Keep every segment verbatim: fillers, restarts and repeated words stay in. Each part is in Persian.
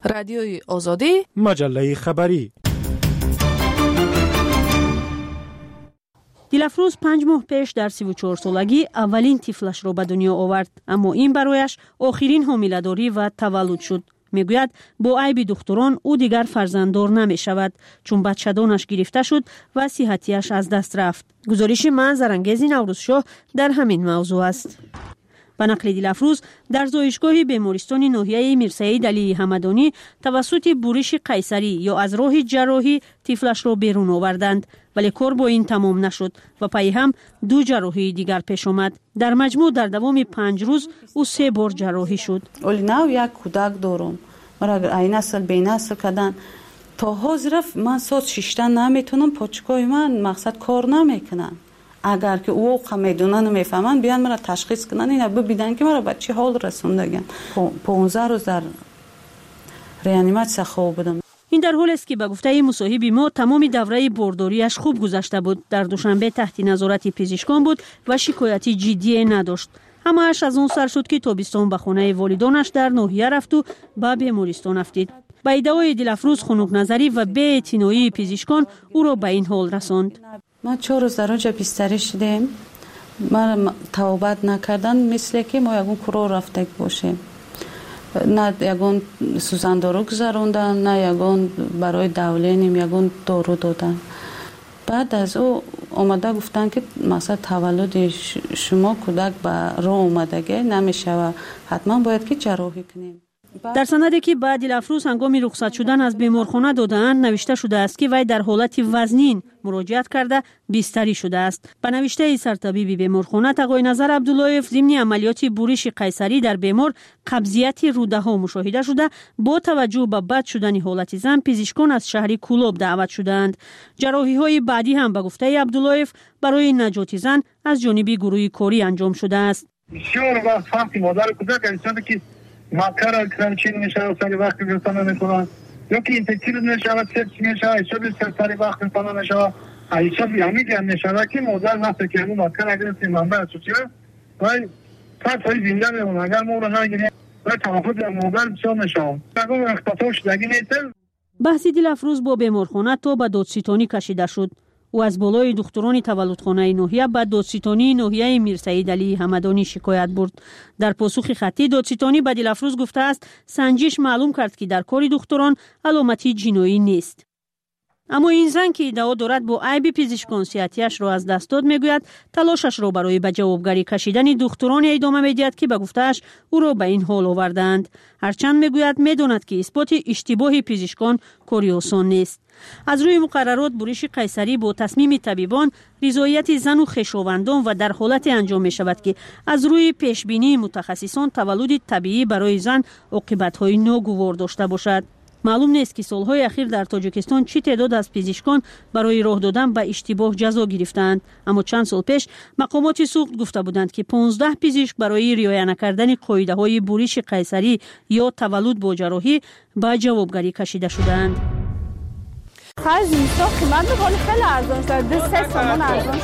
رادیوی آزادی، مجله خبری. دیلافروز پنج ماه پیش در سی و چهار سالگی اولین طفلش را به دنیا آورد، اما این برایش آخرین حامله‌داری و تولد شد. میگوید با عیب دختران او دیگر فرزنددار نمی شود چون بچه‌دانش گرفته شد و صحتیش از دست رفت. گزارش منظرانگیز نوروزشاه در همین موضوع است. به نقل دیلافروز در زایشگاه بیمارستان ناحیه میرسعید علی حمدانی توسط برش قیصری یا از راه جراحی طفلش را بیرون آوردند، ولی کار با این تمام نشد و پای هم دو جراحی دیگر پیش آمد. در مجموع در دوام پنج روز او سه بار جراحی شد. اولی ناو یک کودک دارم، مرا اگر این نسل به نسل کردن تا حاضر من ساعت شیشتن نمیتونم، پاچکای من مقصد کار نمیکنن. اگر که او میدونن و میفهمن بیان مرا تشخیص کنن، اینا ببینن که مرا به چه حال رسوندگن. پانزده روز در ریانیماسیون خواب بودم. این در حال است که به گفته مصاحب ما تمام دوره بارداریش خوب گذشته بود. در دوشنبه تحت نظارت پزشکان بود و شکایتی جدی نداشت. همه‌اش از اون سر شد که تابستان به خانه والدانش در ناحیه رفت و به بیمارستان افتید. با ادعای دیلافروز خنک نظری و بی‌اعتنایی پزشکان او را به این حال رساند. ما چهار روز در اونجا بستری شدیم. ما توبت نکردن مثل که ما یگون کرو رفته باشیم. نه یگون سوزن دارو گذروندن، نه یگون برای دولینیم یگون دارو دادن. بعد از او آمده گفتن که مثلا تولد شما کودک به راه اومدگی نمیشه و حتما باید که جراحی کنیم. در سندی که بعد دیلافروز هنگام رخصت شدن از بیمارخانه دادند نوشته شده است که وی در حالت وزنین مراجعت کرده بستری شده است. به نوشته سرطبیب بیمارخانه آقای نظر عبداللهیف ضمن عملیات برش قیصری در بیمار قبضیت روده ها مشاهده شده. با توجه به بد شدن حالت زن پزشکان از شهر کولوب دعوت شدند. جراحی های بعدی هم به گفته عبداللهیف برای نجات زن از جانب گروه کاری انجام شده است. بسیار وقت فهمی مادر کودک انسان که مکر کرانچین میشه سری وقت انسان نمیکنن یا که اینفکتیو نشود سپسی میشه ایشاب سری وقت انسان نشود ایشاب یعنی که نشود که مادر وقتی که اون مکر اگر سی منبع سوچه وای فقط های زنده میمون اگر ما رو نگیریم وای توافق مادر بسیار نشود اگر اختطاف شدگی نیتر. بحثی دیلافروز با بیمارخانه تا به دادستانی کشیده شد. او از بالای دختران تولدخانه ناحیه به دادستانی ناحیه میرسعید علی حمدانی شکایت برد. در پاسخ خطی دادستانی به دیلافروز گفته است سنجش معلوم کرد که در کار دختران علامتی جنایی نیست. اما این زن که ادعا دارد با عیب پزشکان صحتیش را از دست داد میگوید تلاشش را برای به جوابگری کشیدن دختران ادامه میدهد که به گفتهش او را به این حال آوردند. هرچند میگوید میداند که اثبات اشتباه پزشکان کاری آسان نیست. از روی مقررات برش قیصری با تصمیم طبیبان رضایت زن و خویشاوندان و در حالت انجام می شود که از روی پیشبینی متخصصان تولد طبیعی برای زن عاقبت‌های ناگوار داشته باشد. معلوم نیست که سالهای اخیر در تاجیکستان چه تعداد از پزشکان برای راه دادن به اشتباه جزا گرفتند، اما چند سال پیش مقامات سوخت گفته بودند که پانزده پزشک برای رعایت نکردن قاعده‌های برش قیصری یا تولد با جراحی به جوابگری کشیده شدند. خیلی میسا قیمت بکنی خیلی ارزان شد. دو سه سامان ارزان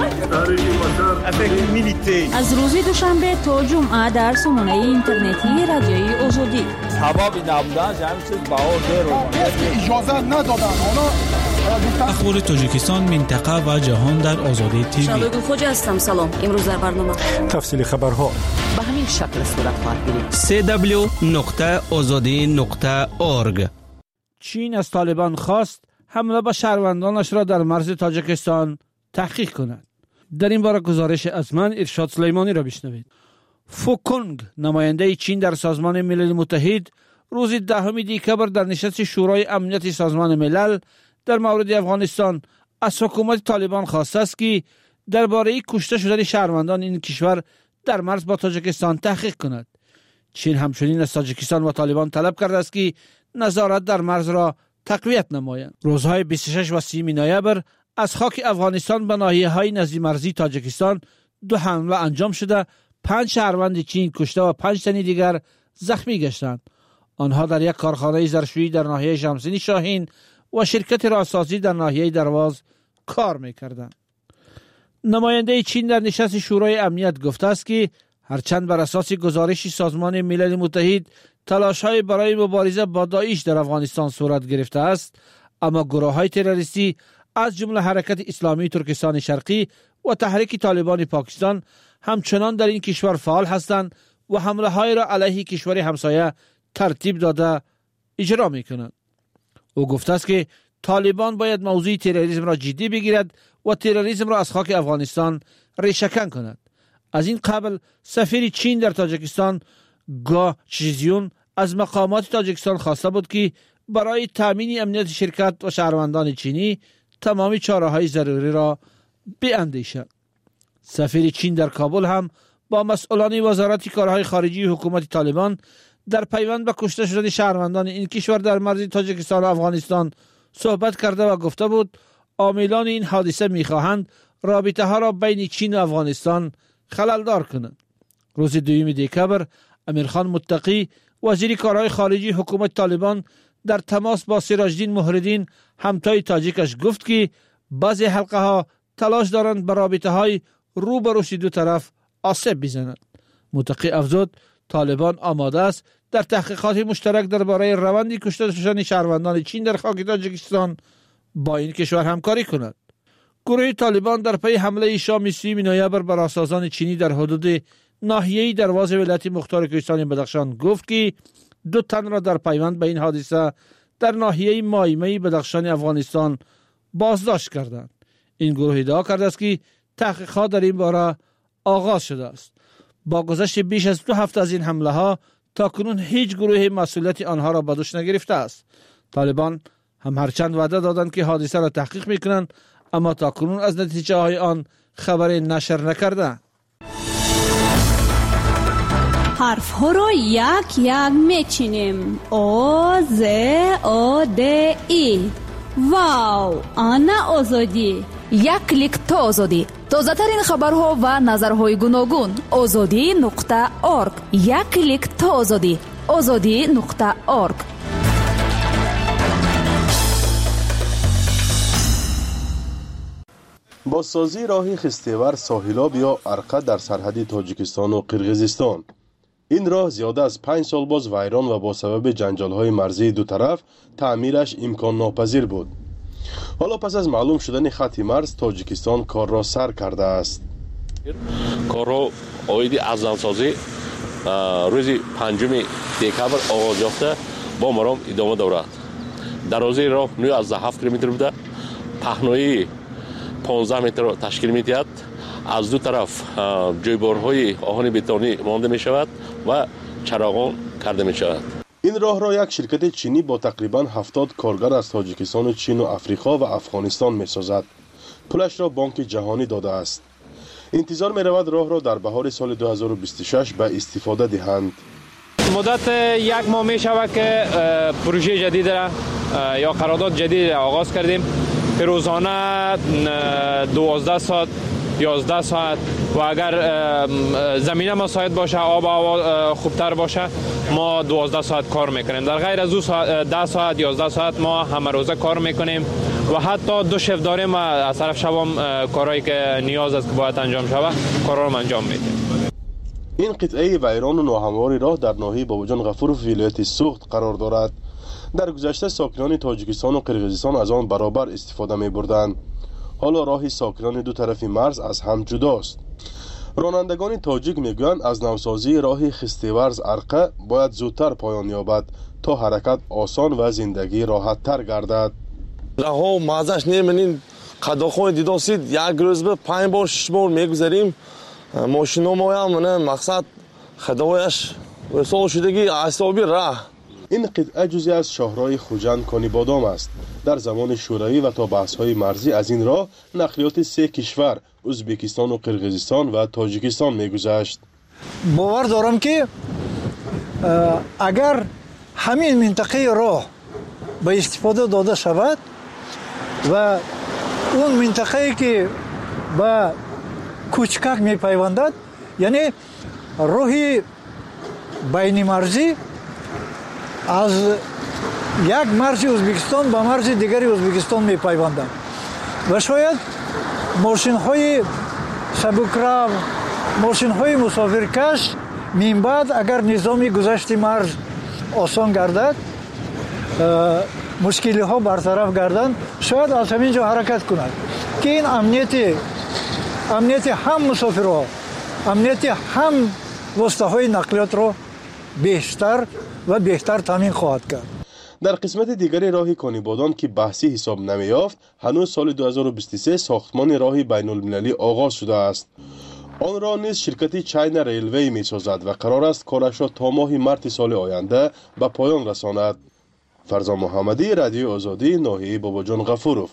شد. از روز دوشنبه تا جمعه در سامانه اینترنتی رادیوی آزادی. سبب نبودن جمعی چیز باور رو اجازه ندادن. اخبار تاجیکستان، منطقه و جهان در آزادی تیوی. شادو خوجا هستم. سلام. امروز در برنامه تفصیل خبرها به همین شکل صورت خواهد گرفت. سی دبلیو نقطه آزادی نقطه اورگ. چین از طالبان خواست حمله به شهروندانش را در مرز تاجیکستان تحقیق کند. در این باره گزارش از من ارشاد سلیمانی را بشنوید. فوکونگ نماینده چین در سازمان ملل متحد روز دهم دکبر در نشست شورای امنیت سازمان ملل در مورد افغانستان از حکومت طالبان خواسته است که درباره کشته شدن شهروندان این کشور در مرز با تاجیکستان تحقیق کند. چین همچنین از تاجیکستان و طالبان طلب کرده است که نظارت در مرز را تقویت نمایند. روزهای بیست و شش و سی نوامبر از خاک افغانستان به ناحیه‌های نزدیک مرزی تاجیکستان دو حمله انجام شده، پنج شهروند چین کشته و پنج تن دیگر زخمی گشتند. آنها در یک کارخانه ظرفشویی در ناحیه شمسینی شاهین و شرکت راهسازی در ناحیه درواز کار می‌کردند. نماینده چین در نشست شورای امنیت گفته است که هرچند بر اساس گزارش سازمان ملل متحد تلاش‌های برای مبارزه با داعش در افغانستان صورت گرفته است، اما گروه‌های تروریستی از جمله حرکت اسلامی ترکستان شرقی و تحریک طالبان پاکستان همچنان در این کشور فعال هستند و حمله‌های را علیه کشور همسایه ترتیب داده اجرا می‌کنند. او گفته است که طالبان باید موضوع تروریسم را جدی بگیرد و تروریسم را از خاک افغانستان ریشه‌کن کند. از این قبل سفیر چین در تاجیکستان گا چیزیون از مقامات تاجیکستان خواسته بود که برای تامین امنیت شرکت و شهروندان چینی تمامی چاره‌های ضروری را بیاندیشند. سفیر چین در کابل هم با مسئولان وزارت کارهای خارجی حکومت طالبان در پیوند به کشته شدن شهروندان این کشور در مرز تاجیکستان و افغانستان صحبت کرده و گفته بود عاملان این حادثه می‌خواهند رابطه ها را بین چین و افغانستان خللدار کنند. روز دوم دکبر امیرخان متقی وزیر کارهای خارجی حکومت طالبان در تماس با سراجدین محردین همتای تاجیکش گفت که بعضی حلقه ها تلاش دارند بر رابطه های رو به روش دو طرف آسیب بزنند. متقی افزود طالبان آماده است در تحقیقات مشترک درباره روند کشته شدن شهروندان چین در خاک تاجیکستان با این کشور همکاری کند. گروه طالبان در پی حمله شام سوم نوامبر بر اساسان چینی در حدود ناحیه دروازه ولایت مختار کوهستان بدخشان گفت که دو تن را در پیوند به این حادثه در ناحیه مایمه بدخشان افغانستان بازداشت کردند. این گروه ادعا کرده است که تحقیقات در این باره آغاز شده است. با گذشت بیش از دو هفته از این حمله ها تاکنون هیچ گروه مسئولیت آنها را به دوش نگرفته است. طالبان هم هرچند وعده دادند که حادثه را تحقیق میکنند، اما تاکنون از نتیجه های آن خبری نشر نکردند. حرف ها را یک یک میچینیم. او ز او د ای. واو، آنا آزادی. یک کلیک تا آزادی. تازه ترین خبرها و نظرهای گوناگون. آزادی نقطه اورگ. یک کلیک تا آزادی. آزادی نقطه اورگ. بازسازی راه خستیور ساحلاب یا ارقه در سرحد تاجیکستان و قرقیزستان. این راه زیاده از پنج سال باز ویران و با سبب جنجال‌های مرزی دو طرف تعمیرش امکان ناپذیر بود. حالا پس از معلوم شدن خط مرز تاجیکستان کار را سر کرده است. کار را آیدی از نوسازی روز پنجم دکبر آغاز یافته با مرام ادامه دارد. درازی راه نوزده و هفت کیلومتر بوده. پهنایی پانزده متر تشکیل می‌دهد. از دو طرف جویبارهای آهن بتونی مانده می شود و چراغان کرده می شود. این راه را یک شرکت چینی با تقریباً هفتاد کارگر از تاجیکستان، چین و افریقا و افغانستان می سازد. پولش را بانک جهانی داده است. انتظار می رود راه را در بهار سال دو هزار و بیست و شش به استفاده دهند. مدت یک ماه می شود که پروژه جدید را یا قرارداد جدید آغاز کردیم. روزانه دوازده ساعت یازده ساعت و اگر زمینه مساعد باشه، آب هوا خوبتر باشه، ما دوازده ساعت کار میکنیم. در غیر از ده ساعت یازده ساعت ما همه روزه کار میکنیم و حتی دو شفت داریم و از طرف شبام کارهایی که نیاز است که باید انجام شود کارا رو انجام میدیم. این قطعه ویران و ناهموار راه در ناحیه باباجان غفور و ولایت سوخت قرار دارد. در گذشته ساکنان تاجیکستان و قرقیزستان از آن برابر استفاده می بردند. حالا راه ساکنان دو طرف مرز از هم جداست. رانندگان تاجیک میگویند از نوسازی راه خستیورز ارقه باید زودتر پایان یابد تا حرکت آسان و زندگی راحت تر گردد. راه مازش نمی‌بینید، قداخون دیداسید یک روز به پنج بار شش بار میگذاریم. ماشینا ما هم مقصد خدایش وصول شدگی اعصابی راه. این قطعه جزئی از شاهراه خوجند کانی بادام است. در زمان شوروی و تا بحث‌های مرزی از این راه نقلیات سه کشور ازبکستان و قرقیزستان و تاجیکستان می‌گذشت. باور دارم که اگر همین منطقه راه به استفاده داده شود و اون منطقه‌ای که به کوچکک می‌پیوندد، یعنی راهی بین مرزی از یک مرز ازبکستان به مرز دیگری ازبکستان می‌پیوندد و شاید ماشین‌های سبکرو ماشین‌های مسافرکش من بعد اگر نظام گذشت مرز آسان گردد، مشکل‌ها برطرف گردند، شاید از همینجا حرکت کند که این امنیت امنیت هم مسافرها، امنیت هم واسطه‌های نقلیات را بیشتر و بهتر تامین خواهد کرد. در قسمت دیگری راه کانیبادان که بحثی حساب نمی‌یافت، هنوز سال دو هزار و بیست و سه ساختمان راه بین‌المللی آغاز شده است. آن را نیز شرکت چاینا ریلوی می‌سازد و قرار است کارش را تا ماه مارس سال آینده به پایان رساند. فرزان محمدی، رادیو آزادی، ناحیه باباجان غفورов.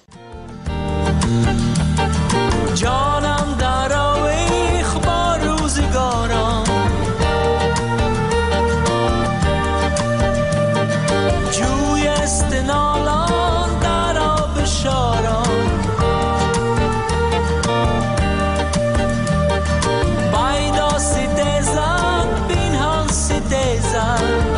جانم در اخبار روزگاران، جوی استنالان در آب شاران، بایدا ستیزن بینهان ستیزن،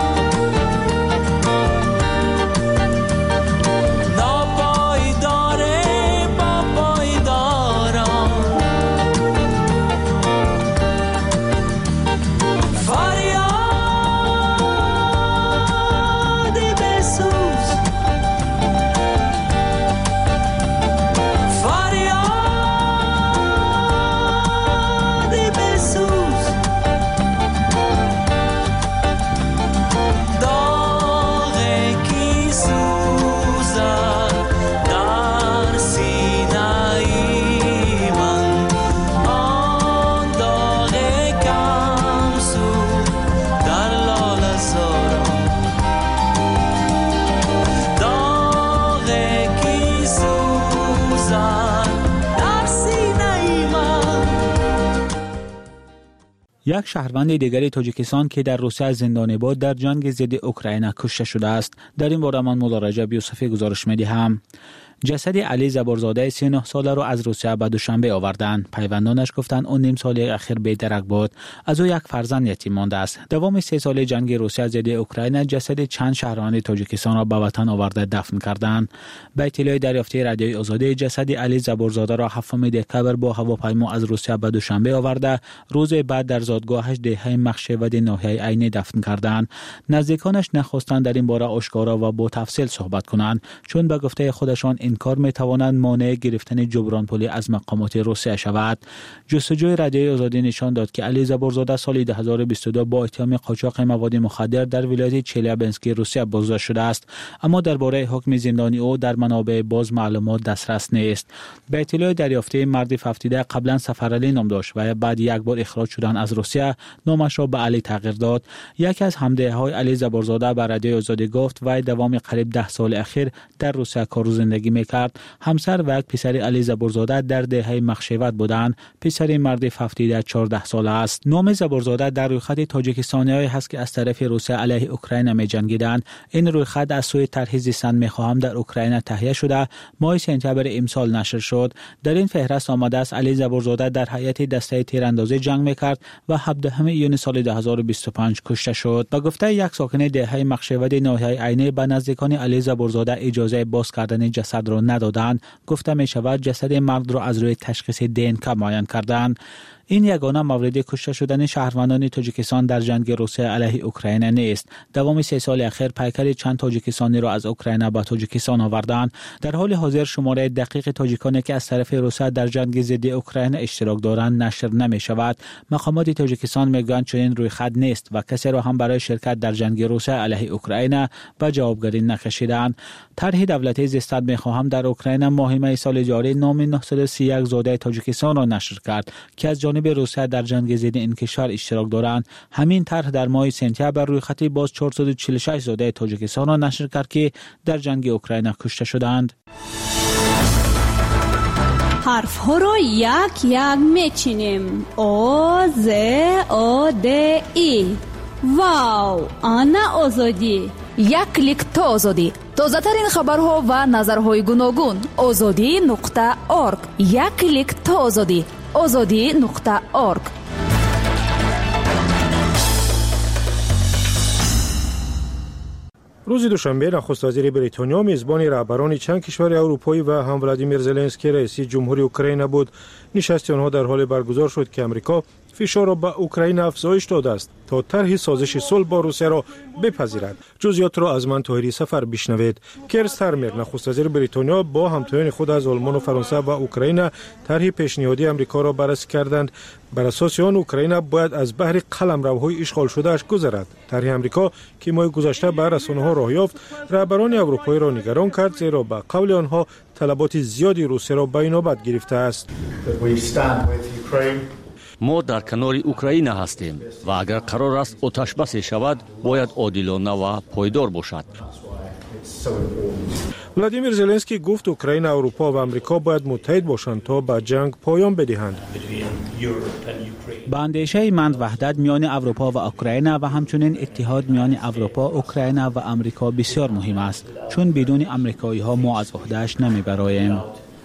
یک شهروند دیگر تاجیکستان که در روسیه زندانی بود در جنگ ضد اوکراین کشته شده است. در این باره من مولا رجب یوسفی گزارش می‌دهم. جسد علی زبورزاده سی و نه ساله را از روسیه به دوشنبه آوردند. پیوندانش گفتند اون نیم سال اخیر بی‌درک بود. از او یک فرزند یتیم مانده است. دوام سه ساله جنگ روسیه ضد اوکراین جسد چند شهروند تاجیکستان را به وطن آورده دفن کردند. به اطلاع دریافتی رادیوی آزادی، جسد علی زبورزاده را هفتم دکتبر با هواپیما از روسیه به دوشنبه آورده، روز بعد در زادگاهش دهه مخشود ناحیه عینی دفن کردند. نزدیکانش نخواستند در این باره آشکارا و با تفصیل صحبت کنند، چون به گفته خودشان این کار میتواند مانع گرفتن جبران پولی از مقامات روسیه شود. جستجوی رادیوی آزادی نشان داد که علی زبورزاده سال دو هزار و بیست و دو با اتهام قاچاق مواد مخدر در ولایت چلیابینسکی روسیه بازداشت شده است، اما درباره حکم زندانی او در منابع باز معلومات دسترس نیست. به اطلاع دریافتی، مرد هفتاد و دو قبلا سفرعلی نام داشت و بعد یک بار اخراج شدن از روسیه نامش را به علی تغییر داد. یکی از همدههای علی زبورزاده به رادیوی آزادی گفت وی دوام قریب ده سال اخیر در روسیه کار و زندگی میکرد. همسر و یک پسر علی زبورزاده در دهه مخشوت بودند. پسر مرد هفتاد و دو چهارده ساله است. نام زبورزاده در رویخط تاجیکستانی‌هایی هست که از طرف روسیه علیه اوکراین می‌جنگیدند. این رویخط از سوی طرح زیستن می‌خواهم در اوکراین تهیه شده ماه سپتامبر امسال نشر شد. در این فهرست آمده است علی زبورزاده در هیئت دسته تیراندازی جنگ می‌کرد و هفدهم ایون سال دو هزار و بیست و پنج کشته شد. با گفته یک ساکن دهه مخشود ناحیه عینی، به نزدیکان علی زبورزاده اجازه باز کردن جسد را ندادند. گفته می شود جسد مرد را از روی تشخیص دی ان کی معاین کردند. این یگانه مورد کشته شدن شهروندان تاجیکستان در جنگ روسیه علیه اوکراین نیست. دوام سه سال اخیر پیکر چند تاجیکستانی را از اوکراین به تاجیکستان آوردند. در حال حاضر شماره دقیق تاجیکانی که از طرف روسیه در جنگ ضد اوکراین اشتراک دارند نشر نمی شود. مقامات تاجیکستان میگویند چنین روی خط نیست و کسی را هم برای شرکت در جنگ روسیه علیه اوکراین به جوابگری نکشیدند. طرح دولتی زیستن میخواهم در اوکراین ماه می سال جاری نام نهصد و سی و یک زاده تاجیکستان را نشر کرد که از جانب به روسیه در جنگ ضد این کشور اشتراک دارند. همین طرح در ماه سپتامبر روی خط باز چهارصد و چهل و شش زاده تاجیکستان را نشر کرد که در جنگ اوکراین کشته شدند. حرف ها را یک یک میچینیم. او ز او د ای. واو، آنا آزادی. یک کلیک تا آزادی. تازه ترین خبرها و نظرهای گوناگون. آزادی نقطه اورگ. یک کلیک تا آزادی. آزادی نقطه اورگ. روز دوشنبه نخست وزیر بریتانیا میزبان رهبران چند کشور اروپایی و هم ولادیمیر زلنسکی رئیس جمهوری اوکراین بود. نشست آنها در حال برگزار شد که امریکا فشار را به اوکراین افزایش داده است تا طرح سازش صلح با روسیه را بپذیرد. جزئیات را از من طاهری سفر بشنوید. کیر استارمر نخست وزیر بریتانیا با همتایان خود از آلمان و فرانسه و اوکراین طرح پیشنهادی امریکا را بررسی کردند. بر اساس آن اوکراین باید از بحر قلمروهای اشغال شده‌اش گذرد. طرح امریکا که ماه گذشته به رسانه‌ها راه یافت، رهبران اروپایی را نگران کرد، زیرا به قول آنها طلبات زیادی روسیه را به نوبت گرفته است. ما در کنار اوکراین هستیم و اگر قرار است آتش بسی شود باید عادلانه و پایدار باشد. ولادیمیر زلنسکی گفت اوکراین، اروپا و امریکا باید متحد باشند تا به جنگ پایان بدهند. با اندیشه مند وحدت میان اروپا و اوکراین و همچنین اتحاد میان اروپا، اوکراین و امریکا بسیار مهم است، چون بدون امریکایی ها ما از عهده‌اش نمیبراییم.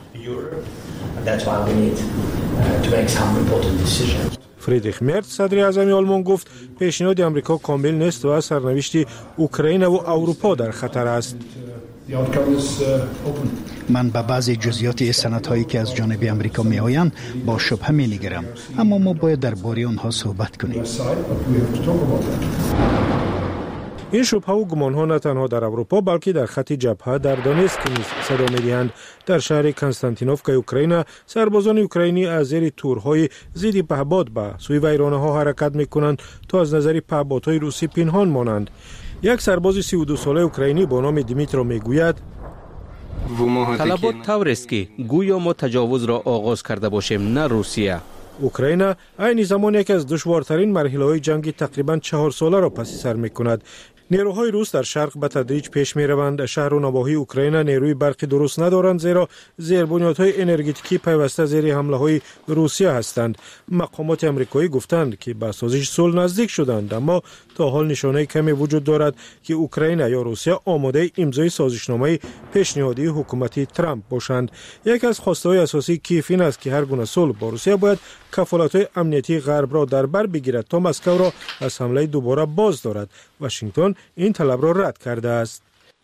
فریدریخ مرز صدر اعظم آلمان گفت پیشنهاد امریکا کامل نیست و سرنوشت اوکراین و اروپا در خطر است. من به بعضی جزئیات سندهایی که از جانب امریکا می آیند با شبهه می نگرم، اما ما باید درباره آنها صحبت کنیم. این شبهه و گمانها نه تنها در اروپا بلکه در خط جبهه در دونسک نیز صدا می‌دهند. در شهر کنستانتینوفکا اوکراین، سربازان اوکراینی از زیر تورهای ضد پهپاد به سوی ویرانه‌ها حرکت می‌کنند تا از نظر پهپادهای روسی پنهان مانند. یک سرباز سی و دو ساله اوکراینی با نام دیمیترو میگوید طلبات طور است که گویا ما تجاوز را آغاز کرده باشیم، نه روسیه. اوکراین عین زمان یکی از دشوارترین مرحله‌های جنگ تقریباً چهار ساله را پس سر می‌کند. نیروهای روس در شرق به تدریج پیش می روند. شهر و نواحی اوکراین نیروی برقی درست ندارند، زیرا زیربنیادهای انرژتیکی پیوسته زیر حمله های روسیه هستند. مقامات امریکایی گفتند که به سازش صلح نزدیک شدند، اما تا حال نشانه کمی وجود دارد که اوکراین یا روسیه آماده امضای سازشنامه پیشنهادی حکومت ترامپ باشند. یک از خواسته‌های اساسی کیف این است که هر گونه صلح با روسیه باید کفالت‌های امنیتی غرب را در بر بگیرد تا مسکو را از حمله دوباره باز دارد. واشنگتن این طلب را رد کرده است.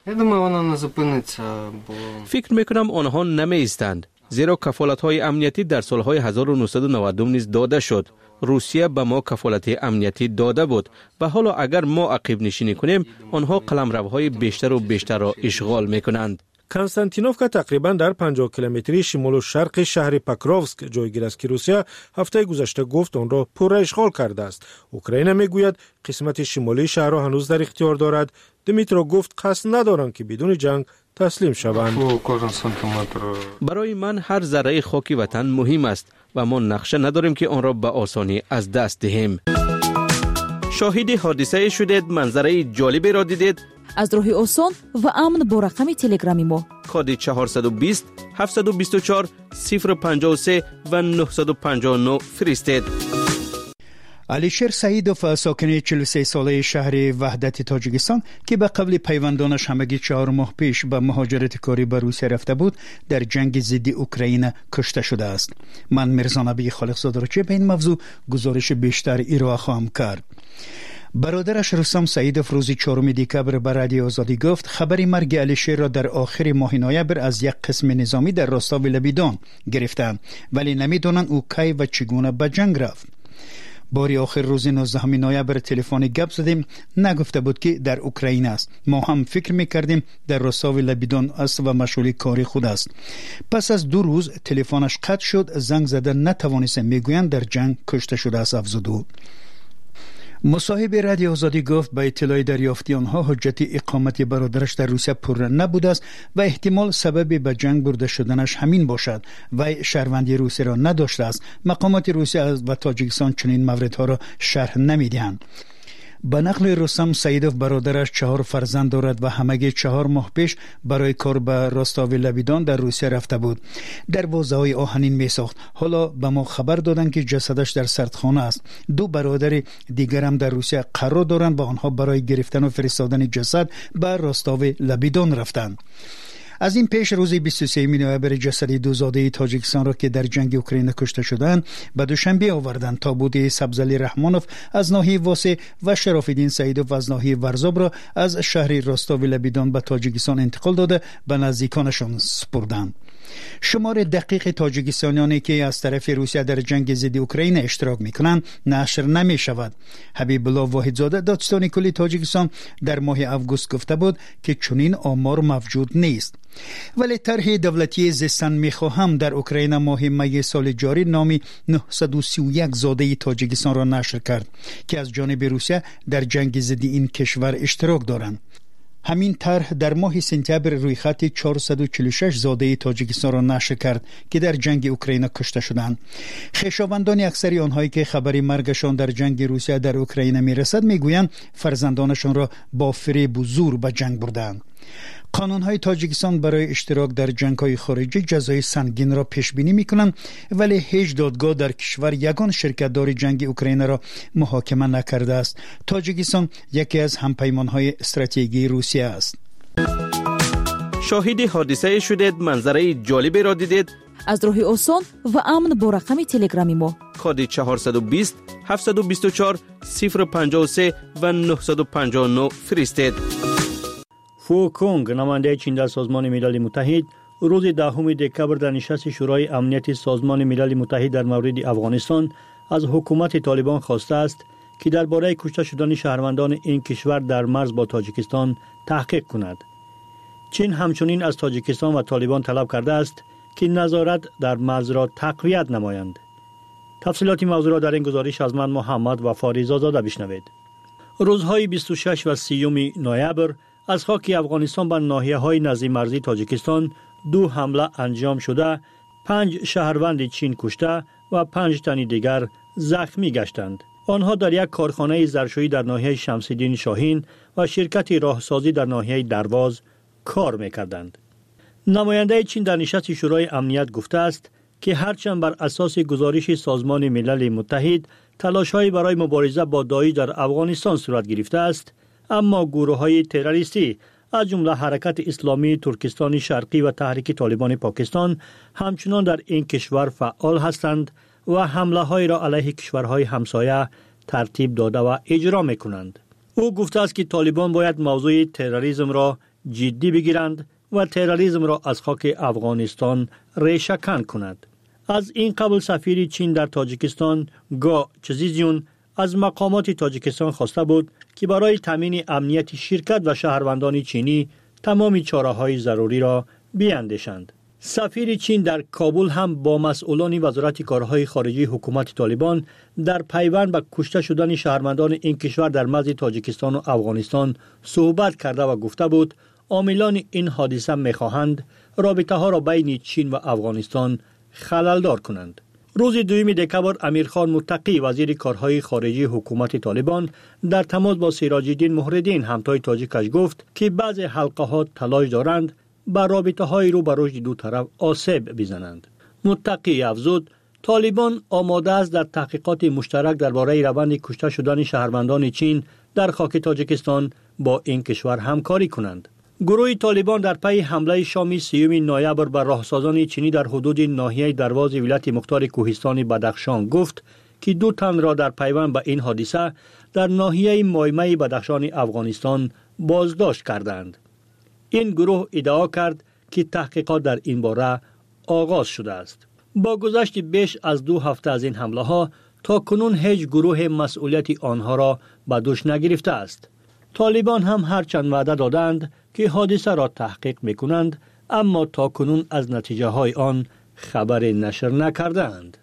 فکر میکنم آنها نمی ایستند، زیرا کفالت‌های امنیتی در سالهای هزار و نهصد و نود و دو نیز داده شد. روسیه به ما کفالت امنیتی داده بود و حالا اگر ما عقب نشینی کنیم، آنها قلمروهای بیشتر و بیشتر را اشغال میکنند. کنستانتینوفکا تقریباً در پنجاه کیلومتری شمال و شرق شهر پاکروفسک جایگیر است که روسیه هفته گذشته گفت آن را پر اشغال کرده است. اوکراین میگوید قسمت شمالی شهر را هنوز در اختیار دارد. دیمیترو گفت قصد ندارند که بدون جنگ تسلیم شوند. برای من هر ذره خاک وطن مهم است و ما نقشه نداریم که آن را به آسانی از دست دهیم. شاهد حادثه شدید، منظره جالبی را دیدید؟ از راه آسان و امن با رقم تلگرامی ما کد چهارصد و بیست هفتصد و بیست و چهار صفر پنجاه و سه و نهصد و پنجاه و نه فرستید. علیشیر سعیدوف، ساکن چهل و سه ساله شهر وحدت تاجیکستان که به قبل پیوندانش همگی چهار ماه پیش به مهاجرت کاری به روسیه رفته بود، در جنگ ضد اوکراین کشته شده است. من مرزا نبی خالقزاده را چه به این موضوع گزارش بیشتر ارائه خواهم کرد. برادرش رستم سعیدوف روز چهارم دکبر به رادیو آزادی گفت خبر مرگ علیشیر را در آخر ماه نوامبر از یک قسم نظامی در راستاو لبیدان گرفتند، ولی نمیدونن او کی و چگونه به جنگ رفت. باری آخر روز نوزدهم نوامبر تلفن گپ زدیم، نگفته بود که در اوکراین است. ما هم فکر میکردیم در راستاو لبیدان است و مشغول کاری خود است. پس از دو روز تلفنش قطع شد، زنگ زده نتوانست، میگویند در جنگ کشته شده است افزود. مصاحب رادیو آزادی گفت به اطلاع دریافتی آنها حجت اقامت برادرش در روسیه پر نبوده است و احتمال سبب به جنگ برده شدنش همین باشد و شهروندی روسیه را نداشته است. مقامات روسیه و تاجیکستان چنین موردها را شرح نمیدهند. به نقل رستم سعیدوف برادرش چهار فرزند دارد و همگی چهار ماه پیش برای کار به راستاو لبیدان در روسیه رفته بود. در واژه‌های آهنین می ساخت. حالا به ما خبر دادند که جسدش در سردخانه است. دو برادر دیگر هم در روسیه قرار دارند و آنها برای گرفتن و فرستادن جسد به راستاو لبیدان رفتند. از این پیش روز بیست و سوم نوامبر جسد دو زاده تاجیکستان را که در جنگ اوکراین کشته شدند به دوشنبه آوردند. تابوت سبزعلی رحمانوف از ناحیه واسه و شراف‌الدین سعیدوف از ناحیه ورزاب را از شهر راستاوی لبیدان به تاجیکستان انتقال داده به نزدیکانشان سپردند. شمار دقیق تاجیکستانیانی که از طرف روسیه در جنگ ضد اوکراین اشتراک میکنند نشر نمی شود. حبیب الله واحدزاده دادستان کلی تاجیکستان در ماه اوگوست گفته بود که چنین آمار موجود نیست. ولی طرح دولتی زیستن میخواهم در اوکراین ماه می سال جاری نامی نهصد و سی و یک زاده تاجیکستان را نشر کرد که از جانب روسیه در جنگ ضد این کشور اشتراک دارند. همین طرح در ماه سپتامبر روی خط چهارصد و چهل و شش زاده تاجیکستان را نشر کرد که در جنگ اوکراین کشته شدند. خویشاوندان اکثری آنهایی که خبری مرگشان در جنگ روسیه در اوکراین میرسد میگویند فرزندانشان را با فریب و زور به جنگ بردند. قانون‌های تاجیکستان برای اشتراک در جنگ‌های خارجی جزای سنگین را پیش بینی می‌کنند، ولی هیچ دادگاه در کشور یگان شرکت دار جنگ اوکراین را محاکمه نکرده است. تاجیکستان یکی از همپیمان‌های استراتژیکی روسیه است. شاهد حادثه شدید، منظره جالبی را دیدید؟ از راه آسان و امن با رقم تلگرامی ما کد چهارصد و بیست هفتصد و بیست و چهار صفر پنجاه و سه و نهصد و پنجاه و نه فرستید. فو کونگ نماینده چین در سازمان ملل متحد روز دهم دکبر در نشست شورای امنیت سازمان ملل متحد در مورد افغانستان از حکومت طالبان خواسته است که درباره کشته شدن شهروندان این کشور در مرز با تاجیکستان تحقیق کند. چین همچنین از تاجیکستان و طالبان طلب کرده است که نظارت در مرز را تقویت نمایند. تفصیلات موضوع را در این گزارش از من محمد و فاریزا زاده بشنوید. روزهای بیست و شش و سی نوامبر از خاک افغانستان به ناحیه‌های نزدیک مرزی تاجیکستان دو حمله انجام شده، پنج شهروند چین کشته و پنج تن دیگر زخمی گشتند. آنها در یک کارخانه ظرفشویی در ناحیه شمس‌الدین شاهین و شرکت راهسازی در ناحیه درواز کار می‌کردند. نماینده چین در نشست شورای امنیت گفته است که هرچند بر اساس گزارش سازمان ملل متحد تلاش‌های برای مبارزه با داعش در افغانستان صورت گرفته است، اما گروه‌های تروریستی از جمله حرکت اسلامی ترکستان شرقی و تحریک طالبان پاکستان همچنان در این کشور فعال هستند و حمله‌های را علیه کشورهای همسایه ترتیب داده و اجرا می‌کنند. او گفته است که طالبان باید موضوع تروریسم را جدی بگیرند و تروریسم را از خاک افغانستان ریشه‌کن کنند. از این قبل سفیر چین در تاجیکستان گا چزیزیون از مقامات تاجیکستان خواسته بود که برای تامین امنیت شرکت و شهروندان چینی تمام چاره‌های ضروری را بیاندیشند. سفیر چین در کابل هم با مسئولان وزارت کارهای خارجی حکومت طالبان در پیوند به کشته شدن شهروندان این کشور در مرز تاجیکستان و افغانستان صحبت کرده و گفته بود عاملان این حادثه می‌خواهند رابطه ها را بین چین و افغانستان خلل‌دار کنند. روز دوم دکبر امیرخان متقی وزیر کارهای خارجی حکومت طالبان در تماس با سراج الدین مهرالدین همتای تاجیکش گفت که بعضی حلقه ها تلاش دارند بر رابطه های رو بر رشد دو طرف آسیب بزنند. متقی افزود طالبان آماده است در تحقیقات مشترک درباره روند کشته شدن شهروندان چین در خاک تاجیکستان با این کشور همکاری کنند. گروه طالبان در پی حمله شام سیوم نوامبر بر راهسازان چینی در حدود ناحیه درواز ولایت مختار کوهستان بدخشان گفت که دو تن را در پیوند به این حادثه در ناحیه مایمه بدخشان افغانستان بازداشت کردند. این گروه ادعا کرد که تحقیقات در این باره آغاز شده است. با گذشت بیش از دو هفته از این حمله ها تا کنون هیچ گروه مسئولیت آنها را به دوش نگرفته است. طالبان هم هرچند وعده دادند که حادثه را تحقیق میکنند، اما تا کنون از نتیجه های آن خبر نشر نکردند.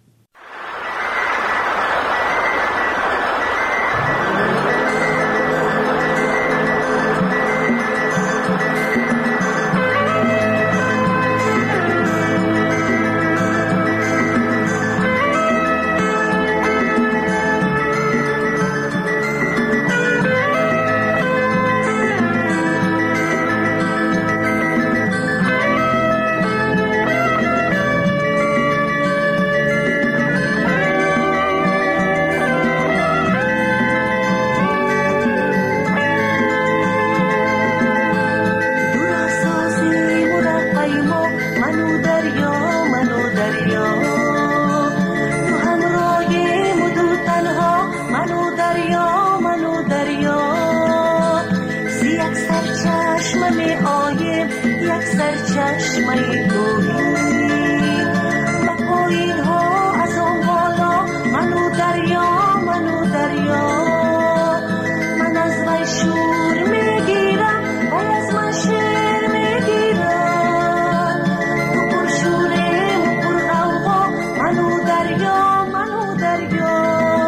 سرچشمه تویی و پایین ها از آن بالا منو دریا منو دریا من از وی شور میگیرم و از من شعر میگیرم تو پر شورم و پر غوغا منو دریا منو دریا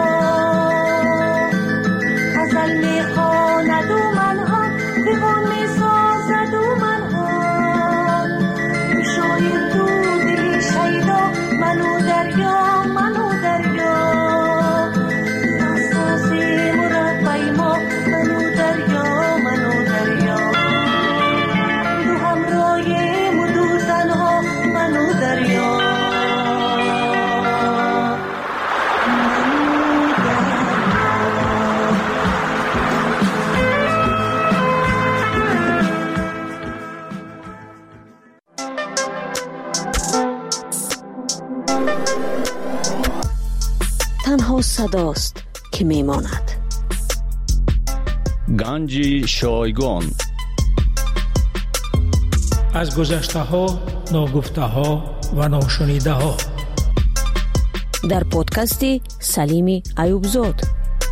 غزل میخواند و من هم دیوان میسازد و من هم تو شاید تو دلی شیدا منو دریا منو دریا ناسازی مربی ما منو دریا منو دریا دو همراهیم و دو تنها منو دریا تنها صداست که میماند. گنج شایگان از گذشته ها، ناگفته ها و ناشنیده ها در پادکست سلیم ایوبزاد.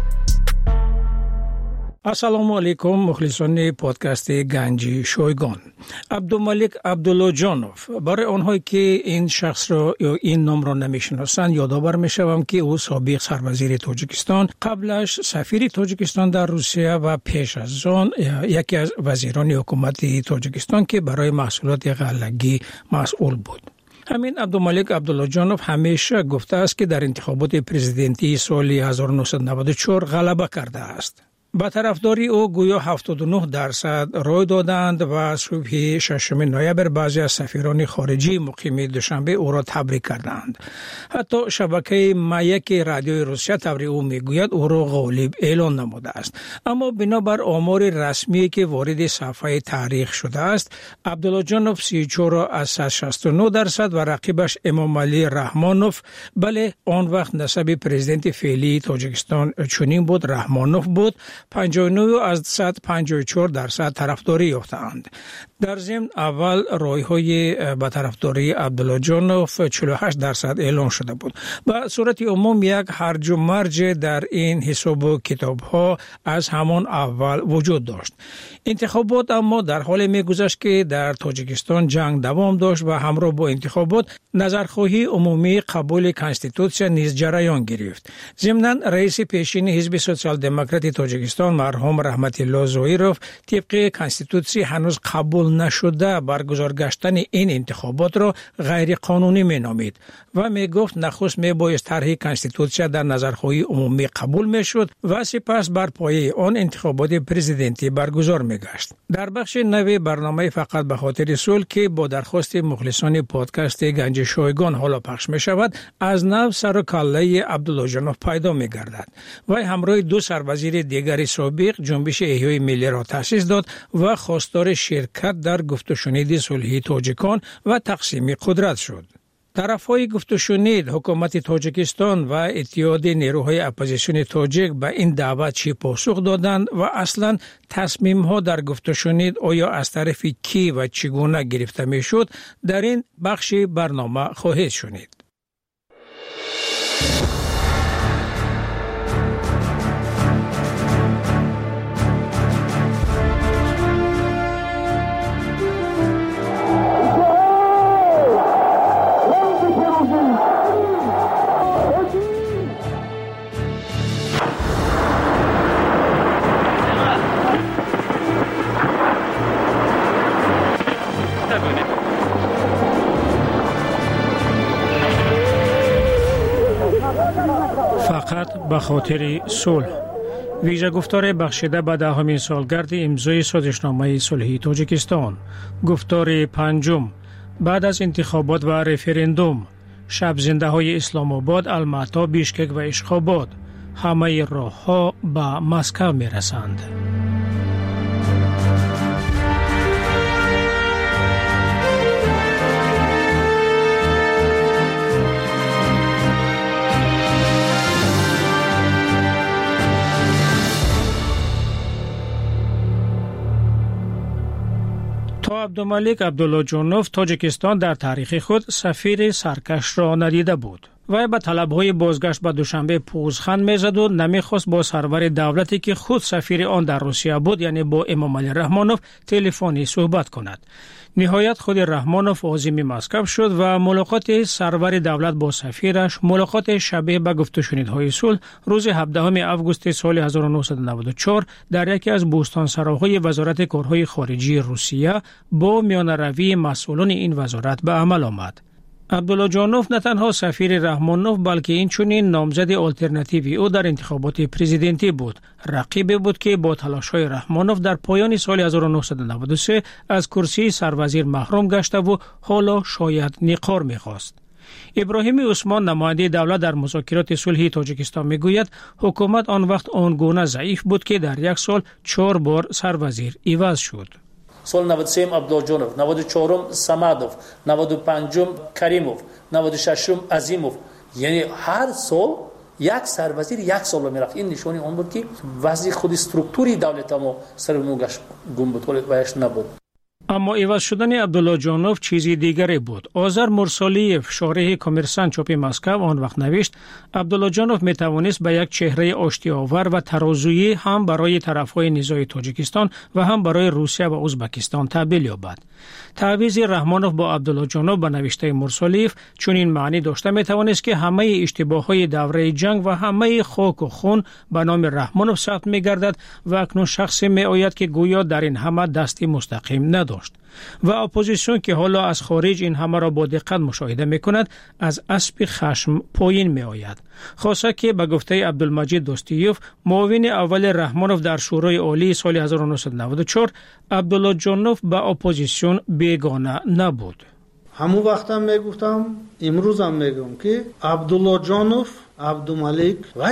السلام علیکم مخلصان پادکست گنج شایگان. عبدالملک عبدالله جانوف، برای آنهایی که این شخص را یا این نام را نمیشناسند یادآور میشوم که او سابق سروزیر تاجیکستان، قبلش سفیر تاجیکستان در روسیه و پیش از آن یکی از وزیران حکومت تاجیکستان که برای محصولات غلگی مسئول بود. همین عبدالملک عبدالله جانوف همیشه گفته است که در انتخابات پرزیدنتی سال هزار و نهصد و نود و چهار غلبه کرده است. با طرفداری او گویا هفتاد و نه درصد رای دادند و صبح ششم نوامبر بعضی از سفیران خارجی مقیم دوشنبه او را تبریک کردند. حتی شبکه مایک رادیوی روسیه تبریک او میگوید او را غالب اعلان نموده است. اما بنابر آمار رسمی که وارد صفحه تاریخ شده است، عبدالله جانوف سی و چهار از صد و شصت و نه درصد و رقیبش امام علی رحمانوف، بله آن وقت نسب پرزیدنت فعلی تاجیکستان چنین بود، رحمانوف بود، پنجاه و نه از صد و پنجاه و چهار درصد طرفداری یافتند. در ضمن اول رای‌های با طرفداری عبدالله جانوف چهل و هشت درصد اعلان شده بود. به صورت عموم یک هرج و مرج در این حساب و کتاب‌ها از همان اول وجود داشت. انتخابات اما در حال می‌گذشت که در تاجیکستان جنگ دوام داشت و همراه با انتخابات نظرخواهی عمومی قبول کنستیتوسیا نیز جریان گرفت. ضمناً رئیس پیشین حزب سوسیال دموکرات تاجیکستان مرحوم رحمت الله ظاهروف طبق کنستیتوسی هنوز قبول نشده برگزار گشتن این انتخابات را غیر قانونی می نامید و می گفت نخست می بایست طرح کنستیتوسیا در نظرخواهی عمومی قبول می شد و سپس بر پایه آن انتخابات پرزیدنتی برگزار می گشت. در بخش نو برنامه فقط به خاطر صلح که با درخواست مخلصان پادکست گنج شایگان حالا پخش می شود، از نو سر و کله عبدالله جانوف پیدا می گردد. وی همراه دو سروزیر دیگر سابق جنبش احیای ملی را تأسیس داد و خواستار شرکت در گفت و شنید صلحی تاجیکان و تقسیم قدرت شد. طرفهای گفت و شنید حکومت تاجیکستان و اتحاد نیروهای اپوزیسیون تاجیک به این دعوت چی پاسخ دادند و اصلا تصمیم ها در گفت و شنید آیا از طرف کی و چگونه گرفته می شد در این بخش برنامه خواهید شنید. فقط به خاطر صلح. ویژه گفتار بخشیده به دهمین سالگرد امضای سازشنامه صلحی تاجیکستان. گفتار پنجم بعد از انتخابات و رفراندوم. شب زنده های اسلام آباد، الماتا، بیشکک و اشخاباد. همه راه ها به مسکو می رسند. تا عبدالملک عبدالله‌جانوف تاجیکستان در تاریخ خود سفیر سرکش را ندیده بود. وی به طلب‌های بازگشت به دوشنبه پوزخند می‌زد و نمی‌خواست با سرور دولتی که خود سفیر آن در روسیه بود یعنی با امامعلی رحمانوف تلفنی صحبت کند. نهایت خود رحمانوف عازم مسکو شد و ملاقات سرور دولت با سفیرش ملاقات شبیه به گفت و شنیدهای صلح روز هفدهم آگوست سال هزار و نهصد و نود و چهار در یکی از بوستانسراهای وزارت کارهای خارجی روسیه با میانه‌روی مسئولان این وزارت به عمل آمد. عبدالله‌جانوف نه تنها سفیر رحمانوف بلکه اینچنین نامزد آلترناتیوی او در انتخابات پرزیدنتی بود. رقیبی بود که با تلاش‌های رحمانوف در پایان سال هزار و نهصد و نود و سه از کرسی سروزیر محروم گشته و حالا شاید نقار می‌خواست. ابراهیم عثمان نماینده دولت در مذاکرات صلحی تاجیکستان میگوید حکومت آن وقت آنگونه ضعیف بود که در یک سال چهار بار سروزیر عوض شد. سال نود و سه عبدالجانوف، نود و چهار سمدوف، نود و پنج کریموف، نود و شش عظیموف، یعنی هر سال یک سروزیر یک سال میرفت. این نشانی آن بود که وضع خود استرکتوری دولت ما سر نوگش گم بود ویش نبود. اما عوض شدن عبدالله‌جانوف چیزی دیگری بود. آذر مرسالیف شارح کامرسانت چاپ مسکو آن وقت نوشت عبدالله‌جانوف می توانست به یک چهره آشتی‌آور و ترازویی هم برای طرف‌های نزاع تاجیکستان و هم برای روسیه و ازبکستان تبدیل یابد. تعویض رحمانوف با عبدالله‌جانوف به نوشته مرسالیف چون این معنی داشته می توانست که همه اشتباهات دوره جنگ و همه خاک و خون به نام رحمانوف ثبت می گردد و اکنون شخصی می آید که گویا در این همه دستی مستقیم نداشت. و اپوزیسیون که حالا از خارج این همه را با دقت مشاهده می کند از اسب خشم پایین می آید. خاصه که به گفته عبدالمجید دوستیوف معاون اول رحمانوف در شورای عالی سال هزار و نهصد و نود و چهار عبدالله‌جانوف به اپوزیسیون بیگانه نبود. همون وقت هم می گفتم امروز هم می گم که عبدالله‌جانوف عبدالملک و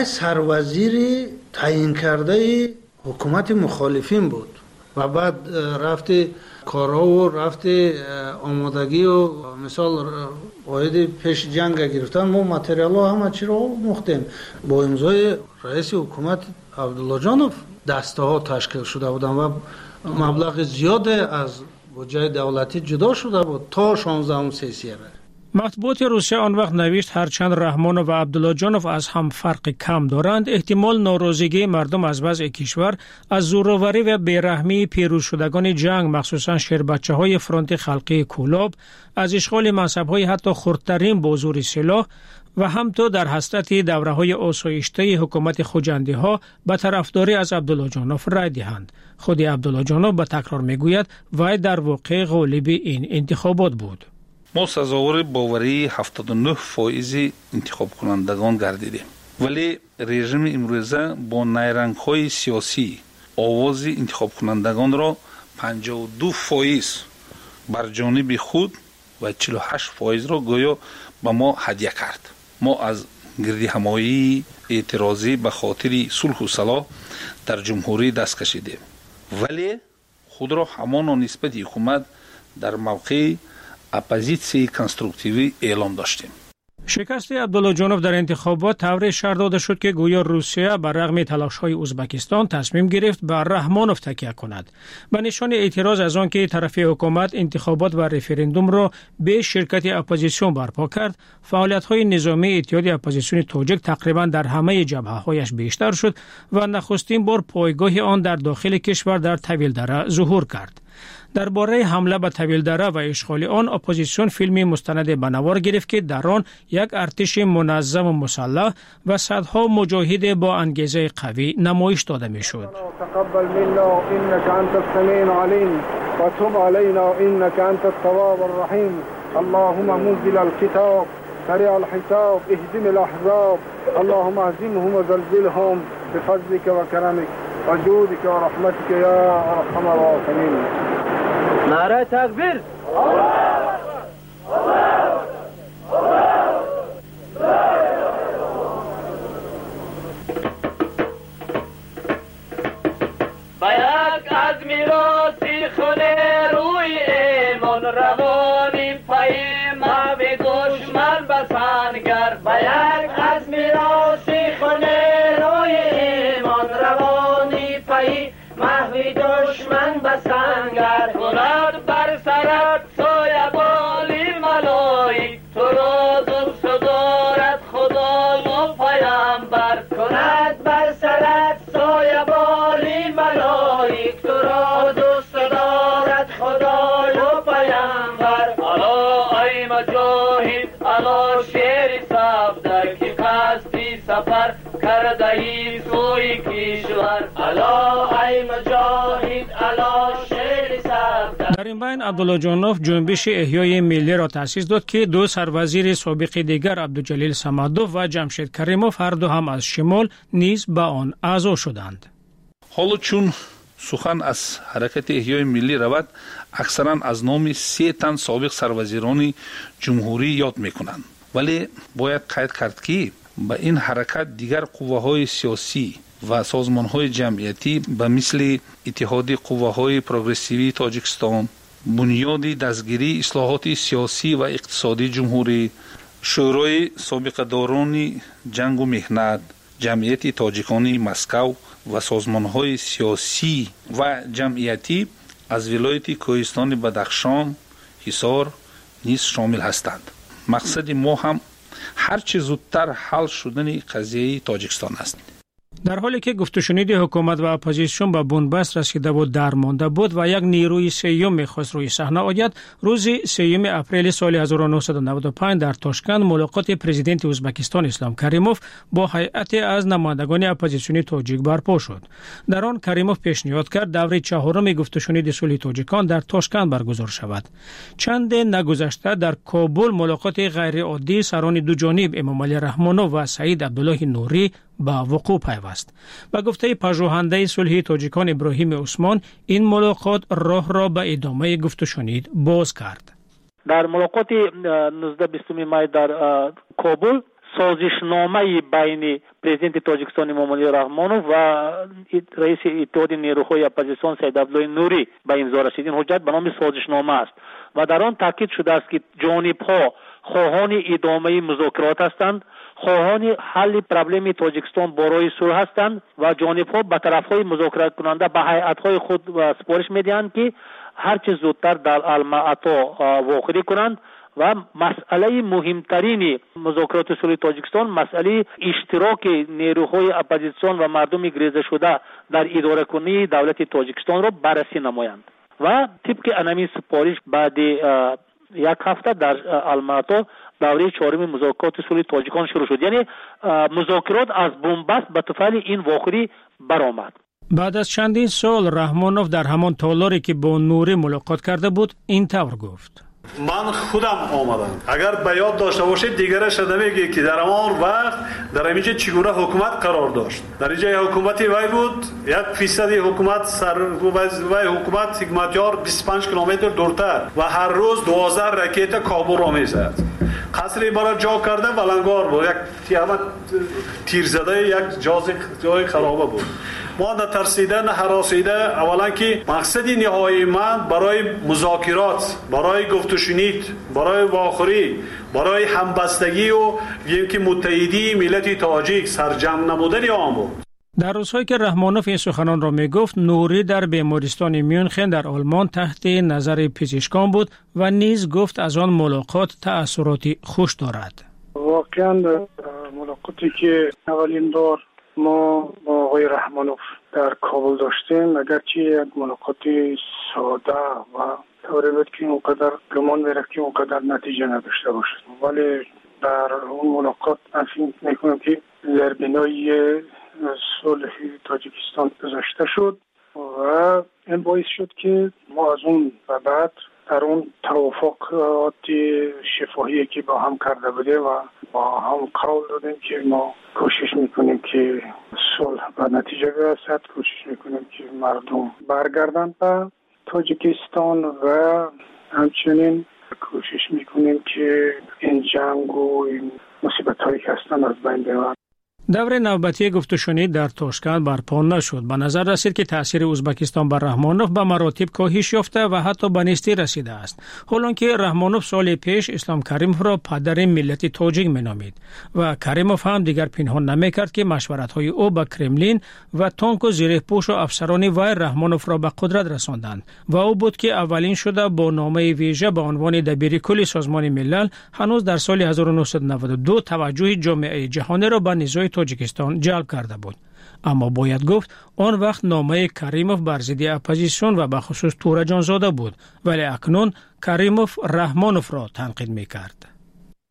سروزیر تعیین کرده حکومت مخالفین بود و بعد رفته کارها و رفته آمادگی و مثال واحد پیش جنگ گرفتن ما متریال ها همه چی رو مختیم با امضای رئیس حکومت عبدالله‌جانوف دسته ها تشکیل شده بودن و مبلغ زیاد از بودجه دولتی جدا شده بود تا شانزدهم سیسیه. مطبوعات روسیه آن وقت نوشت هرچند رحمانوف و عبدالله‌جانوف از هم فرق کم دارند احتمال ناراضگی مردم از وضع کشور از زورآوری و بیرحمی پیروز شدگان جنگ مخصوصا شیربچه‌های فرانت خلقی کولاب از اشغال منصب‌های حتی خردترین با زور سلاح و همتا در حسرت دوره‌های آسایشته حکومت خوجندی‌ها به طرفداری از عبدالله‌جانوف رای دهند. خود عبدالله‌جانوف به تکرار میگوید وی در واقع غالب این انتخابات بود. ما سزاوار باوری هفتاد و نه فایز انتخاب کنندگان گردیدیم ولی رژیم امروزه با نیرنگ‌های سیاسی آواز انتخاب کنندگان را پنجاه و دو فایز بر جانب خود و چهل و هشت فایز را گویا به ما هدیه کرد. ما از گردی همایی اعتراضی به خاطر صلح و صلاح در جمهوری دست کشیدیم ولی خود را همان نسبت حکومت در موقع اپوزیسیون کنستروکتیوی اعلام داشتیم. شکست عبدالله‌جانوف در انتخابات طوری شرح داده شد که گویا روسیه بر رغم تلاش‌های ازبکستان تصمیم گرفت بر رحمانوف تکیه کند. به نشان اعتراض از آن که طرف حکومت انتخابات و رفراندوم را به شرکت اپوزیسیون برپا کرد، فعالیت‌های نظامی اتحاد اپوزیسیون تاجیک تقریبا در همه جبهه‌هایش بیشتر شد و نخستین بار پایگاه آن در داخل کشور در طویلدره ظهور کرد. درباره حمله به طویلدره و اشغال آن اپوزیسیون فیلمی مستند به نوار گرفت که در آن یک ارتش منظم و مسلح و صدها مجاهد با انگیزه قوی نمایش داده میشد. تقبل منا انك انت السميع العليم وتب علينا انك انت التواب الرحيم اللهم منزل الكتاب سريع الحساب اهزم الاحزاب اللهم اهزمهم وزلزلهم بفضلك وكرمك وجودك ورحمتك يا ارحم الراحمين. نعره تکبیر. باید از میراثی خونه روی ایمان روانیم پای ما به دشمن بسنگر باید از میراثی خونه روی ایمان روانی پای ما به دشمن بسنگر کناد بر الا شیر سبده که قصدی سفر کرده ای سوی کشور الا ای مجاهد الا شیر سبده. در این بین عبدالله جانوف جنبش احیای ملی را تأسیس داد که دو سروزیر سابق دیگر عبدالجلیل صمدوف و جمشید کریموف هر دو هم از شمال نیز به آن اعضا شدند. حالا چون سخن از حرکت احیای ملی رود اکثرا از نام سه تن سابق سروزیران جمهوری یاد میکنند، ولی باید قید کرد که به این حرکت دیگر قوه‌های سیاسی و سازمان‌های جمعیتی به مثل اتحاد قوه‌های پروگرسیوی تاجیکستان، بنیاد دستگیری اصلاحات سیاسی و اقتصادی جمهوری، شورای سابقه داران جنگ و مهنت، جمعیت تاجیکانی مسکو و سازمان‌های سیاسی و جمعیتی از ولایت کوهستان بدخشان، حصار نیز شامل هستند. مقصد ما هم هرچه زودتر حل شدن قضیه تاجیکستان است. در حالی که گفت و شنید حکومت و اپوزیسیون به بنبست رسیده بود درمانده بود و یک نیروی سیوم می‌خواست روی صحنه آید، روز سیوم اپریل سال هزار و نهصد و نود و پنج در تاشکند ملاقات پرزیدنت ازبکستان اسلام کریموف با هیئت از نمایندگان اپوزیسیونی تاجیک برپا شد. در آن کریموف پیشنهاد کرد دوره چهارم گفت و شنید صلح تاجیکان در تاشکند برگزار شود. چند نگذشته در کابل ملاقات غیر عادی سران دو جانب امام علی رحمانوف و سعید عبدالله نوری با وقوع پیوست. به گفته پژوهنده صلح تاجیکان ابراهیم عثمان، این ملاقات راه را به ادامه گفت و شنید باز کرد. در ملاقات نوزده بیست می در کابل سازشنامه بین پرزیدنت تاجیکستان امام علی رحمانوف و رئیس اتحاد نیروهای اپوزیسیون سعید عبدالله نوری به امضا رسید. این حجت به نام سازشنامه است و در آن تاکید شده است که جانب‌ها خواهان ادامه مذاکرات هستند، خواهان حل پرابلم تاجیکستان برای صلح هستند و جانب‌ها به طرف‌های مذاکره کننده به هیئت‌های خود سپارش می‌دهند که هر چه زودتر در المعطا واقع کنند و مسئله مهمترین مذاکرات صلح تاجیکستان مسئله اشتراک نیروهای اپوزیسیون و مردم گریزه شده در اداره کنی دولت تاجیکستان را بررسی نمایند و طبق انمی سپارش بعد یک هفته در المعطا دوره چهارم مذاکرات صلح تاجیکان شروع شد. یعنی مذاکرات از بنبست به طفل این واقعی برآمد. بعد از چندین سال رحمانوف در همان تالاری که با نوری ملاقات کرده بود این طور گفت: من خودم آمدم. اگر به یاد داشته باشید دیگرش نمیگه که در همان وقت در اینجا چگونه حکومت قرار داشت. در اینجا حکومتی وای بود، یک فیصد حکومت سر وای حکومت حکمتیار بیست و پنج کیلومتر دورتر و هر روز دوازده راکت کابل را میزد. قصری برای جا کرده بلنگار بود، یک تیامت تیر زده یک جاز جای خرابه بود. ما نه ترسیده نه هراسیده، اولا که مقصد نهایی من برای مذاکرات، برای گفت و شنید، برای واخری، برای همبستگی و اینکه متحدی ملت تاجیک سرجم نمودن آن بود. در روزهایی که رحمانوف این سخنان را می گفت، نوری در بیمارستان میونخن در آلمان تحت نظر پزشکان بود و نیز گفت از آن ملاقات تأثیراتی خوش دارد. واقعا ملاقاتی که اولین دور ما با آقای رحمانوف در کابل داشتیم، اگرچه یک ملاقات ساده و طوری بود که اونقدر گمان میرفت که اونقدر نتیجه نداشته باشد، ولی در اون ملاقات من فکر میکنم که زربینای صلح تاجیکستان گذاشته شد و این باعث شد که ما از اون و بعد در اون توافقات شفاهی که با هم کرده بودیم و با هم قول دادیم که ما کوشش میکنیم که صلح و نتیجه برسد، کوشش میکنیم که مردم برگردن به تاجیکستان و همچنین کوشش میکنیم که این جنگ و این مصیبت هایی که هستن از بین ببرد. دور نوبتی گفت و شنید در تاشکند برپا نشد. به نظر رسید که تاثیر ازبکستان بر رحمانوف به مراتب کاهش یافته و حتی به نیستی رسیده است. حالانکه رحمانوف سال پیش اسلام کریموف را پدر ملت تاجیک مینامید و کریموف هم دیگر پنهان نمیکرد که مشورت‌های او با کرملین و تانک و زیرپوش و افسران وی رحمانوف را به قدرت رساندند و او بود که اولین شده با نامه ویژه به عنوان دبیر کل سازمان ملل هنوز در سال هزار و نهصد و نود و دو توجه جامعه جهانی را به نزاع تاجیکستان جلب کرده بود. اما باید گفت آن وقت نامه کریموف بر ضد اپوزیسیون و به خصوص تورجان زاده بود، ولی اکنون کریموف رحمانوف را تنقید می‌کرد.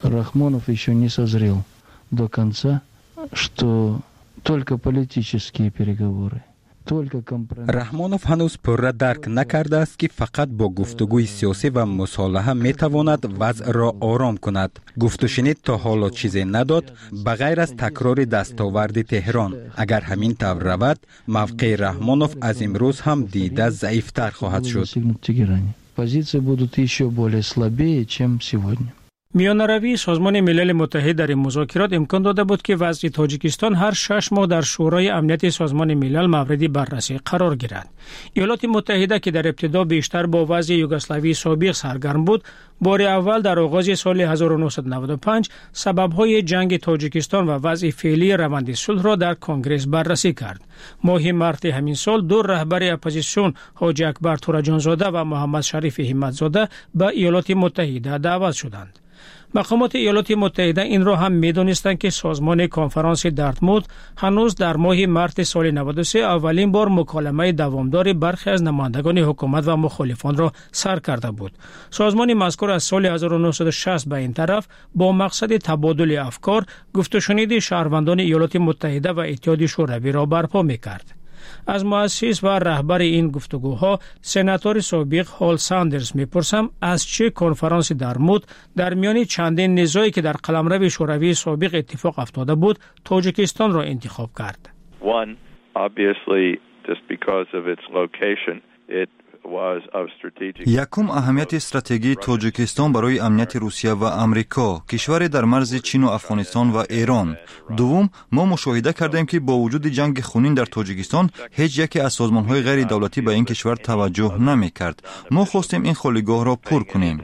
Рахмонов еще не созрел до конца, что только политические переговоры. раҳмонов ҳанӯз пурра дарк накардааст ки фақат бо гуфтугӯи сиёсӣ ва мусолиҳа метавонад вазъро ором кунад. гуфтушинид то ҳоло чизе надод ба ғайр аз такрори дастоварди теҳрон. агар ҳамин тавр равад, мавқеи раҳмонов аз имрӯз ҳам дида заифтар хоҳад шуд. Позиции будут еще более слабее, чем сегодня. میانروی سازمان ملل متحد در این مذاکرات امکان داده بود که وضع تاجیکستان هر شش ماه در شورای امنیت سازمان ملل مورد بررسی قرار گیرد. ایالات متحده که در ابتدا بیشتر با وضع یوگسلاوی سابق سرگرم بود، بار اول در آغاز سال هزار و نهصد و نود و پنج سبب‌های جنگ تاجیکستان و وضع فعلی روند صلح را در کنگره بررسی کرد. ماه مارس همین سال دو رهبر اپوزیسیون حاجی اکبر تورجانزاده و محمد شریف همتزاده به ایالات متحده دعوت شدند. مقامات ایالات متحده این را هم می‌دانستند که سازمان کنفرانس دارتموت هنوز در ماه مارس سال نود و سه اولین بار مکالمه دوامدار برخی از نمایندگان حکومت و مخالفان را سر کرده بود. سازمان مذکور از سال هزار و نهصد و شصت به این طرف با مقصد تبادل افکار، گفت و شنید شهروندان ایالات متحده و اتحاد شوروی را برپا می‌کرد. از مؤسس و رهبر این گفتگوها سناتور سابق هال ساندرز میپرسم از چه کنفرانس دارتموت در میان چندین نزاعی که در قلمرو شوروی سابق اتفاق افتاده بود تاجیکستان را انتخاب کرد. One, obviously, just because of its location, it یکم اهمیت استراتژی تاجیکستان برای امنیت روسیه و آمریکا، کشور در مرز چین و افغانستان و ایران. دوم، ما مشاهده کردیم که با وجود جنگ خونین در تاجیکستان هیچ یکی از سازمان‌های غیر دولتی به این کشور توجه نمی‌کرد. ما خواستیم این خالیگاه را پر کنیم.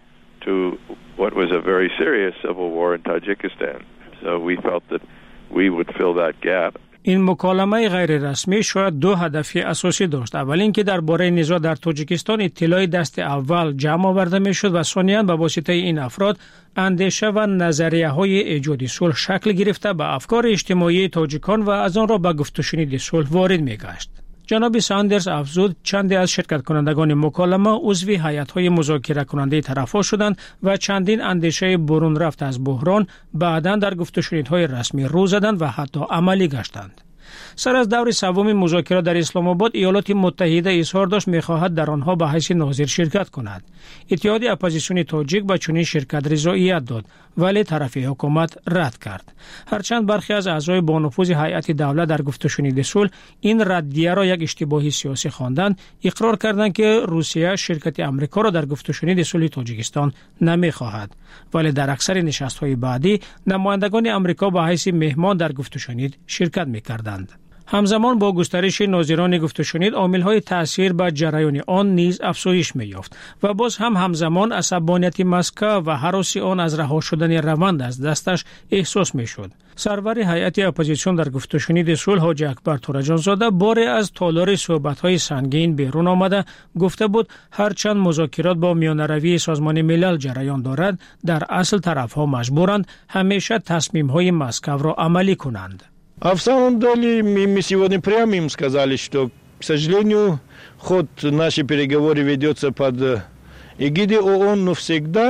این مکالمه غیر رسمی شاید دو هدف اساسی داشت. اول اینکه درباره نزاع در تاجیکستان اطلاع دست اول جمع آورده میشد و ثانیاً به واسطه این افراد اندیشه و نظریه های ایجاد صلح شکل گرفته به افکار اجتماعی تاجیکان و از آن را به گفت و شنید صلح وارد میگشت. جناب ساندرز افزود چندی از شرکت کنندگان مکالمه عضو هیئت‌های مذاکره کننده طرف‌ها شدند و چندین اندیشه برون رفت از بحران بعداً در گفت و شنیدهای رسمی رو زدند و حتی عملی گشتند. سر از دور سوم مذاکرات در اسلام آباد ایالات متحده اظهار داشت می‌خواهد در آنها به حیث ناظر شرکت کند. اتحاد اپوزیسیون تاجیک به چنین شرکت رضایت داد ولی طرف حکومت رد کرد. هرچند برخی از اعضای با نفوذ هیئت دولت در گفت و شنید صلح این ردیه را یک اشتباه سیاسی خواندند، اقرار کردند که روسیه شرکت آمریکا را در گفت و شنید صلح تاجیکستان نمی‌خواهد، ولی در اکثر نشست‌های بعدی نمایندگان آمریکا به حیث مهمان در گفت و شنید شرکت می‌کردند. همزمان با گسترش ناظران گفت و شنید عامل‌های تأثیر بر جریان آن نیز افزایش می‌یافت و باز هم همزمان عصبانیت مسکو و هراس آن از رها شدن روند از دستش احساس می‌شد. سرور هیئت اپوزیسیون در گفت و شنید صلح حاجی اکبر تورجانزاده باری از تالار صحبت‌های سنگین بیرون آمده گفته بود هرچند مذاکرات با میانروی سازمان ملل جریان دارد در اصل طرف‌ها مجبورند همیشه تصمیم‌های مسکو را عملی کنند. А в самом деле мы, мы сегодня прямо им сказали, что, к сожалению, ход нашей переговоры ведется под эгидой ООН, но всегда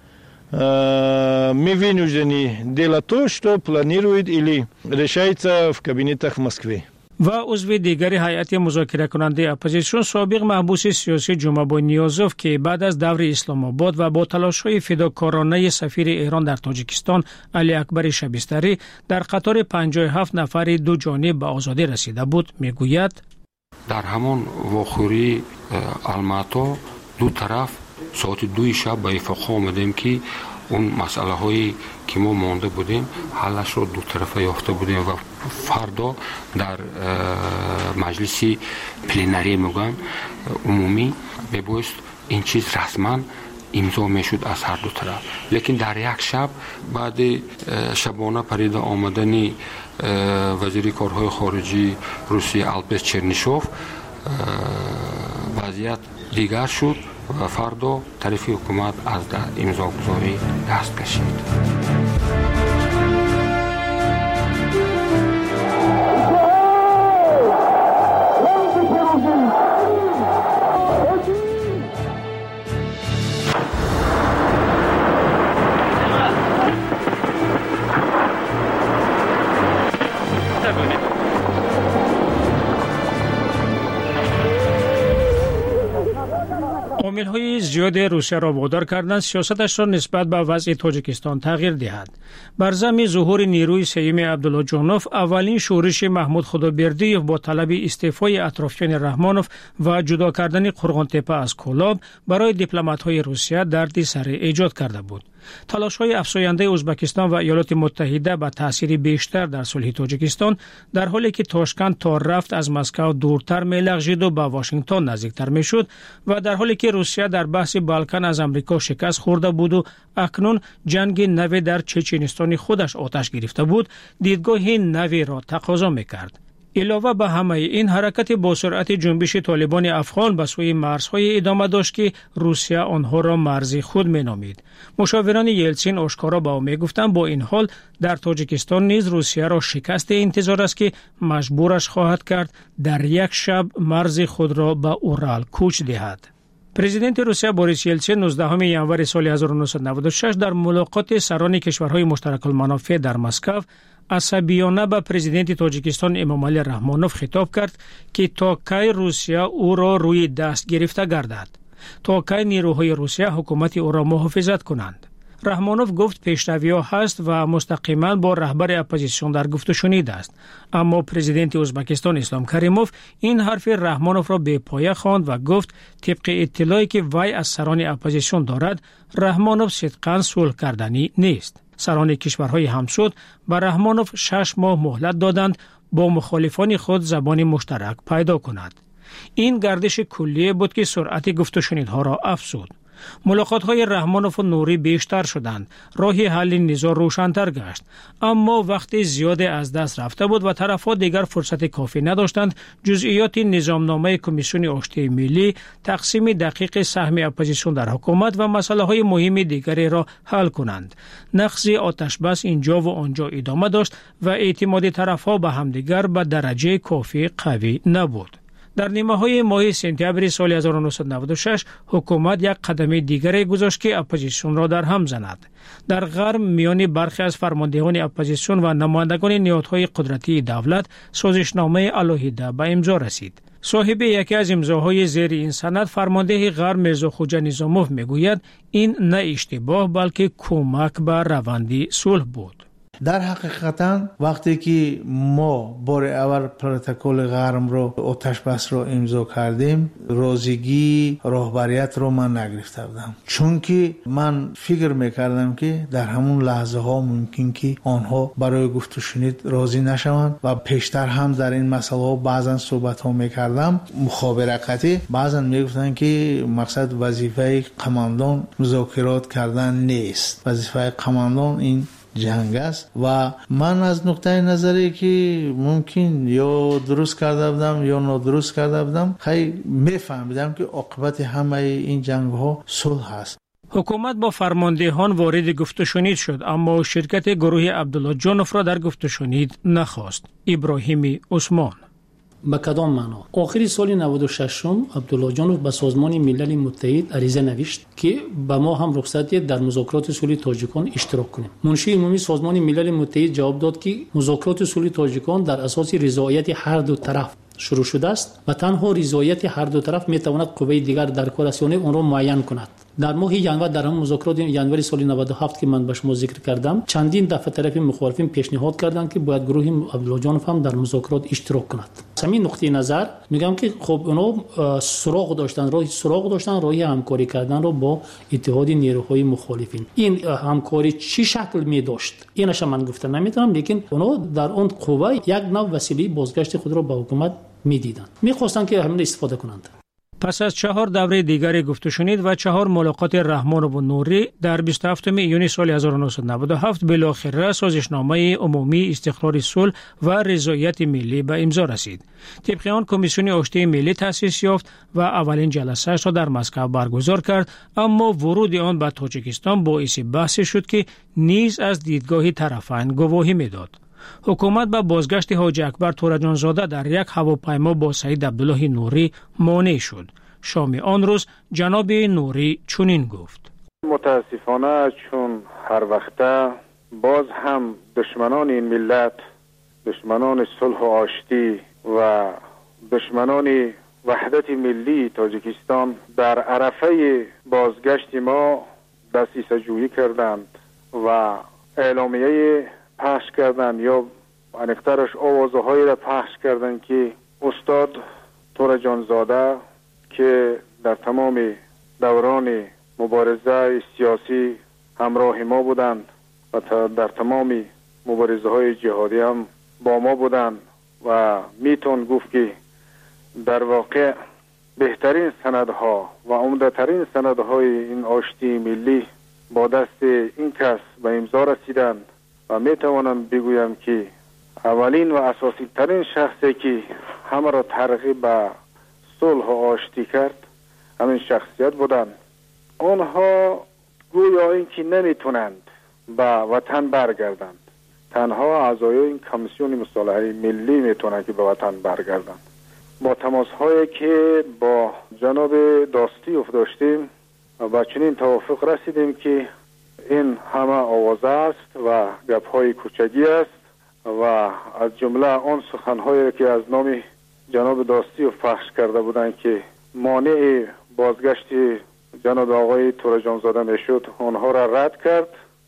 э, мы вынуждены делать то, что планирует или решается в кабинетах в Москве. و عضو دیگری هیئت مذاکره کننده اپوزیسیون سابق محبوس سیاسی جمعه نیازوف که بعد از دور اسلام آباد و با تلاش‌های فداکارانه سفیر ایران در تاجیکستان علی اکبر شبستری در قطار پنجاه و هفت نفر دو جانب به آزادی رسیده بود میگوید در همان واخوری الماتا دو طرف ساعت دو شب به اتفاق آمدیم که اون مسئله هایی که ما مانده بودیم حلش رو دو طرفه یافته بودیم و فردا در مجلس پلنری میگن عمومی ببایست این چیز رسما امضا میشد از هر دو طرف، لیکن در یک شب بعد شبانه پرید آمدن وزیر کارهای خارجی روسیه البس چرنیشوف وضعیت دیگر شد و فردا طرف حکومت از امضاگذاری دست کشید. کشورهای زیاد روسیه را وادار کردند سیاستش را نسبت به وضع تاجیکستان تغییر دهد. بر ضمن ظهور نیروی سیوم عبدالله جانوف، اولین شورش محمود خدابردیوف با طلب استعفای اطرافیان رحمانوف و جدا کردن قرغانتپه از کولاب برای دیپلمات‌های روسیه دردی سر ایجاد کرده بود. تلاش‌های افزاینده ازبکستان و ایالات متحده به تأثیر بیشتر در صلح تاجیکستان، در حالی که تاشکند تا رفت از مسکو دورتر می‌لغزید و به واشنگتن نزدیکتر می‌شد و در حالی که روسیه در بحث بالکان از آمریکا شکست خورده بود و اکنون جنگ نوی در چچنستان خودش آتش گرفته بود، دیدگاه نوی را تقاضا می‌کرد. علاوه بر همه این، حرکت با سرعت جنبش طالبان افغان به سوی مرزهای ادامه داشت که روسیه آنها را مرز خود مینامید. مشاوران یلتسین آشکارا به او میگفتند با این حال در تاجیکستان نیز روسیه را شکست انتظار است که مجبورش خواهد کرد در یک شب مرز خود را به اورال کوچ دهد. پرزیدنت روسیه بوریس یلتسین نوزدهم ژانویه سال هزار و نهصد و نود و شش در ملاقات سران کشورهای مشترک المنافع در مسکو عصبیانه به پرزیدنت تاجیکستان امامعلی رحمانوف خطاب کرد که تا کی روسیه او را روی دست گرفته گردد، تا کی نیروهای روسیه حکومت او را محافظت کنند. رحمانوف گفت پیشروی‌ها هست و مستقیما با رهبر اپوزیسیون در گفت و شنید است، اما پرزیدنت ازبکستان اسلام کریموف این حرف رحمانوف را بی پایه خواند و گفت طبق اطلاعی که وی از سران اپوزیسیون دارد، رحمانوف صدقاً صلح کردنی نیست. سران کشورهای همسود به رحمانوف شش ماه مهلت دادند با مخالفان خود زبان مشترک پیدا کند. این گردش کلیه بود که سرعت گفت و شنیدها را افزود. ملاقات‌های رحمانوف و نوری بیشتر شدند، راه حل نزاع روشن‌تر گشت، اما وقتی زیاد از دست رفته بود و طرف‌ها دیگر فرصت کافی نداشتند جزئیات نظامنامه کمیسیون آشتی ملی، تقسیم دقیق سهم اپوزیسیون در حکومت و مسائل مهم دیگری را حل کنند. نقض آتشبس اینجا و آنجا ادامه داشت و اعتماد طرف‌ها به همدیگر به درجه کافی قوی نبود. در نیمه های ماه سپتامبر سال هزار و نهصد و نود و شش حکومت یک قدم دیگری گذاشت که اپوزیسیون را در هم زند. در غرب میان برخی از فرماندهان اپوزیسیون و نمایندگان نهادهای قدرتی دولت سازشنامه علیحده به امضا رسید. صاحب یکی از امضاهای زیر این سند، فرمانده غرب میرزا خوجا نظاموف میگوید این نه اشتباه بلکه کمک به روند صلح بود. در حقیقتا وقتی که ما بار اول پروتکل غرم رو آتش بس رو امضا کردیم، روزگی راهبریت رو من نگرفته بودم، چون که من فکر میکردم که در همون لحظه ها ممکن که آنها برای گفت و شنید راضی نشوند و پیشتر هم در این مسئله ها بعضا صحبت ها میکردم مخابرتی، بعضا میگفتن که مقصد وظیفه قماندان مذاکرات کردن نیست، وظیفه قماندان این جنگ است و من از نقطه نظری که ممکن یا درست کرده بودم یا نادرست کرده بودم خیلی میفهمیدم که عاقبت همه این جنگ ها صلح است. حکومت با فرماندهان وارد گفت و شنید شد، اما شرکت گروه عبدالله جانوف را در گفت و شنید نخواست. ابراهیم عثمان: به کدام معنا؟ آخر سال نود و شش عبدالله جانوف به سازمان ملل متحد عریضه نوشت که به ما هم رخصت دهید در مذاکرات صلح تاجیکان اشتراک کنیم. منشی عمومی سازمان ملل متحد جواب داد که مذاکرات صلح تاجیکان در اساس رضایت هر دو طرف شروع شده است و تنها رضایت هر دو طرف میتواند قوه دیگر در کار رسانی آن را معین کند. در ماه ژانویه در هم مذاکرات ژانویه سال نود و هفت که من به شما ذکر کردم، چندین دفعه طرف مخالفین پیشنهاد کردند که باید گروه عبدالله جانوف هم در مذاکرات اشتراک کند. از همین نقطه نظر میگم که خب اونا سراغ داشتن، راه سراغ داشتن راه همکاری کردن رو با اتحاد نیروهای مخالفین. این همکاری چی شکل می داشت اینش من گفتم نمیتونم، لیکن اونا در اون قوه یک نوع وسیله بازگشت خود را به حکومت میدیدند، میخواستند که همین استفاده کنند. پس از چهار دوره دیگری گفت و شنید و چهار ملاقات رحمانوف و نوری، در بیست و هفتم ایون سال هزار و نهصد و نود و هفت بالاخره سازشنامه عمومی استقرار صلح و رضایت ملی به امضا رسید. طبق آن کمیسیون آشتی ملی تأسیس یافت و اولین جلسه‌اش را در مسکو برگزار کرد، اما ورود آن به تاجیکستان باعث بحث شد که نیز از دیدگاه طرفین گواهی میداد. حکومت به بازگشت حاجی اکبر تورجان زاده در یک هواپیما با سید عبدالله نوری مانع شد. شام آن روز جناب نوری چنین گفت: متاسفانه چون هر وقته باز هم دشمنان این ملت، دشمنان صلح و آشتی و دشمنان وحدت ملی تاجیکستان در عرفه بازگشت ما دستیسه جویی کردند و اعلامیه پخش کردند یا انکترش آوازهایی را پخش کردند که استاد تور جانزاده که در تمام دوران مبارزه سیاسی همراه ما بودند و در تمام مبارزه های جهادی هم با ما بودند و میتون گفت که در واقع بهترین سندها و عمده‌ترین سندهای این آشتی ملی با دست این کس به امضا رسیدند و میتوانم بگویم که اولین و اساسی ترین شخصی که همه را ترغیب به صلح و آشتی کرد همین شخصیت بودند. آنها گویا اینکه نمیتونند به وطن برگردند، تنها اعضای این کمیسیون مصالحه ملی میتونند که به وطن برگردند. با تماس هایی که با جناب داستیوف داشتیم و با چنین توافق رسیدیم که این همه آوازه است و گپ های کوچگی است و از جمله آن سخن هایی که از نام جناب داستیوف پخش کرده بودند که مانع بازگشت جناب آقای تور جانزاده میشد آنها را رد کرد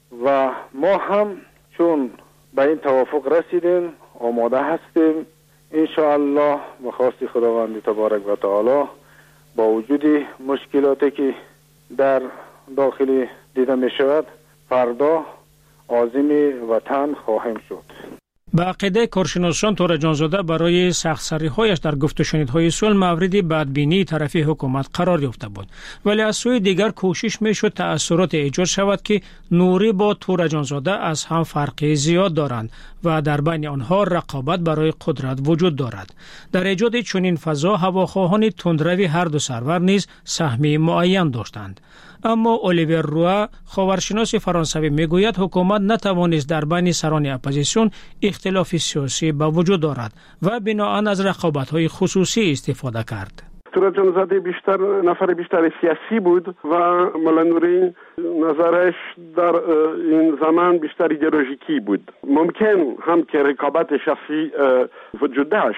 و ما هم چون به این توافق رسیدیم آماده هستیم انشاءالله به خواست خداوند تبارک و تعالی با وجود مشکلاتی که در داخل دیده می شود فردا عازم وطن خواهیم شد. به عقیده کارشناسان تور جانزاده برای سخت‌سری‌هایش در گفت و شنیدهای صلح مورد بدبینی طرفی حکومت قرار یافته بود، ولی از سوی دیگر کوشش میشد تأثیرات ایجاد شود که نوری با تور جانزاده از هم فرقی زیاد دارند و در بین آنها رقابت برای قدرت وجود دارد. در ایجاد چنین فضا هواخواهان تندروی هر دو سرور نیز سهمی معین داشتند. اما الیور روا خاورشناس فرانسوی میگوید حکومت نتوانست در بین سران اپوزیسیون اختلاف سیاسی به وجود دارد و بناهن از رقابت‌های خصوصی استفاده کرد. تور جانزاده بیشتر نفر بیشتر سیاسی بود و مولا نوری نظرش در این زمان بیشتر ایدئولوژیکی بود. ممکن هم که رقابت شخصی وجود داشت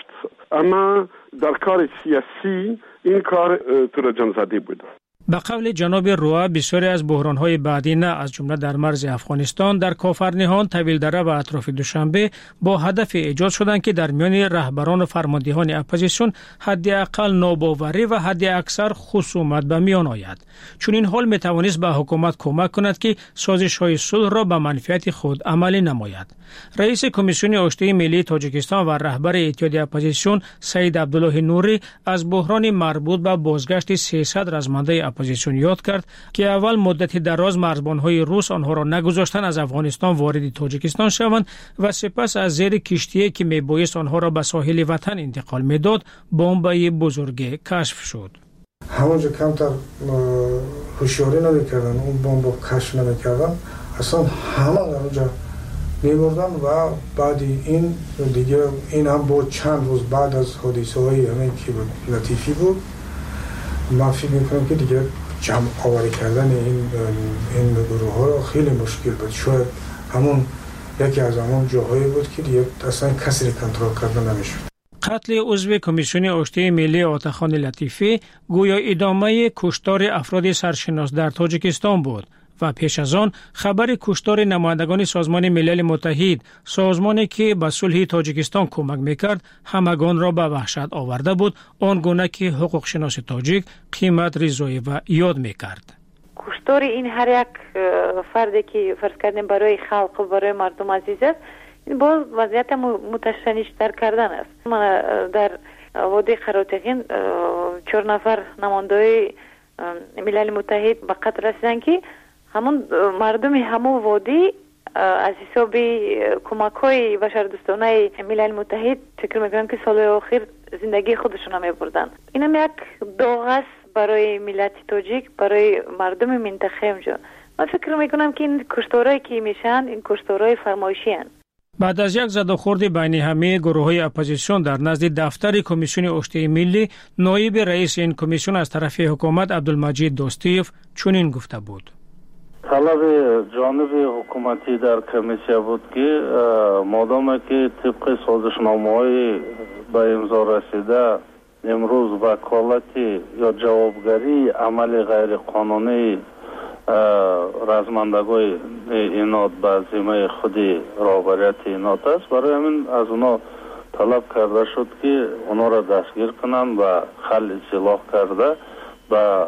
اما در کار سیاسی این کار تور جانزاده بود. به قول جناب روا بسیاری از بحران‌های بعدی نه از جمله در مرز افغانستان، در کافرنهان، طویلدره و اطراف دوشنبه با هدف ایجاد شدند که در میان رهبران و فرماندهان اپوزیسیون حداقل ناباوری و حد اکثر خصومت به میان آید. چون این حال میتوانست به حکومت کمک کند که سازش‌های صلح را به منفعت خود عملی نماید. رئیس کمیسیون آشتی ملی تاجیکستان و رهبر اتحاد اپوزیسیون سید عبدالله نوری از بحران مربوط به بازگشت سیصد رزمنده اپوزیسیون یاد کرد که اول مدت دراز مرزبان‌های روس آنها را نگذاشتند از افغانستان وارد تاجیکستان شوند و سپس از زیر کشتی که میبایست آنها را به ساحل وطن انتقال میداد بمب بزرگ کشف شد. همونجا کمتر هوشیاری نمیکردن، اون بمب کشف نمیکردن، اصلا همه اونجا میبردن و بعد این دیگه این هم بود چند روز بعد از حادثه های همین که لطیفی بود. من فکر میکنم که دیگه جمع آوری کردن این این گروه ها را خیلی مشکل بود. شاید همون یکی از همون جاهایی بود که دیگه اصلا کسی را کنترل کردن نمیشد. قتل عضو کمیسیون آشتی ملی عطاخان لطیفی گویا ادامه کشتار افراد سرشناس در تاجیکستان بود و پیش از آن خبر کشتار نمایندگان سازمان ملل متحد، سازمانی که به صلح تاجیکستان کمک میکرد، همگان را به وحشت آورده بود، آنگونه که حقوق شناس تاجیک قیمت رضایی و یاد میکرد. کشتار این هر یک فردی که فرض کردیم برای خلق و برای مردم عزیز است، این باز وضعیت متشنج‌تر کردن است. من در وادی خراتقین چهار نفر نمایندگان ملل متحد به قتل رسیدند که همون مردم همون وادی از حساب کمک های بشردوستانه ملل متحد فکر میکنم که سال آخر زندگی خودشون هم میبردن. اینم یک داغ است برای ملت تاجیک، برای مردم منطقه اونجا. من فکر میکنم که این کشتارهایی که میشن این کشتارهای فرمایشی هستند. بعد از یک زد و خورد بین همه گروه‌های اپوزیسیون در نزد دفتر کمیسیون آشتی ملی، نایب رئیس این کمیسیون از طرف حکومت عبدالمجید داستیوف چنین گفته بود: طلب جانب حکومتی در کمیسیون بود که مادام که طبق سازشنامه‌های به امضا رسیده امروز وکالتی یا جوابگری عمل غیر قانونی رزمندگوی اینات به ذمه خودی رهبریت اینات است. برای همین از اونا طلب کرده شد که اونا را دستگیر کنند و خل اصلاح کرده به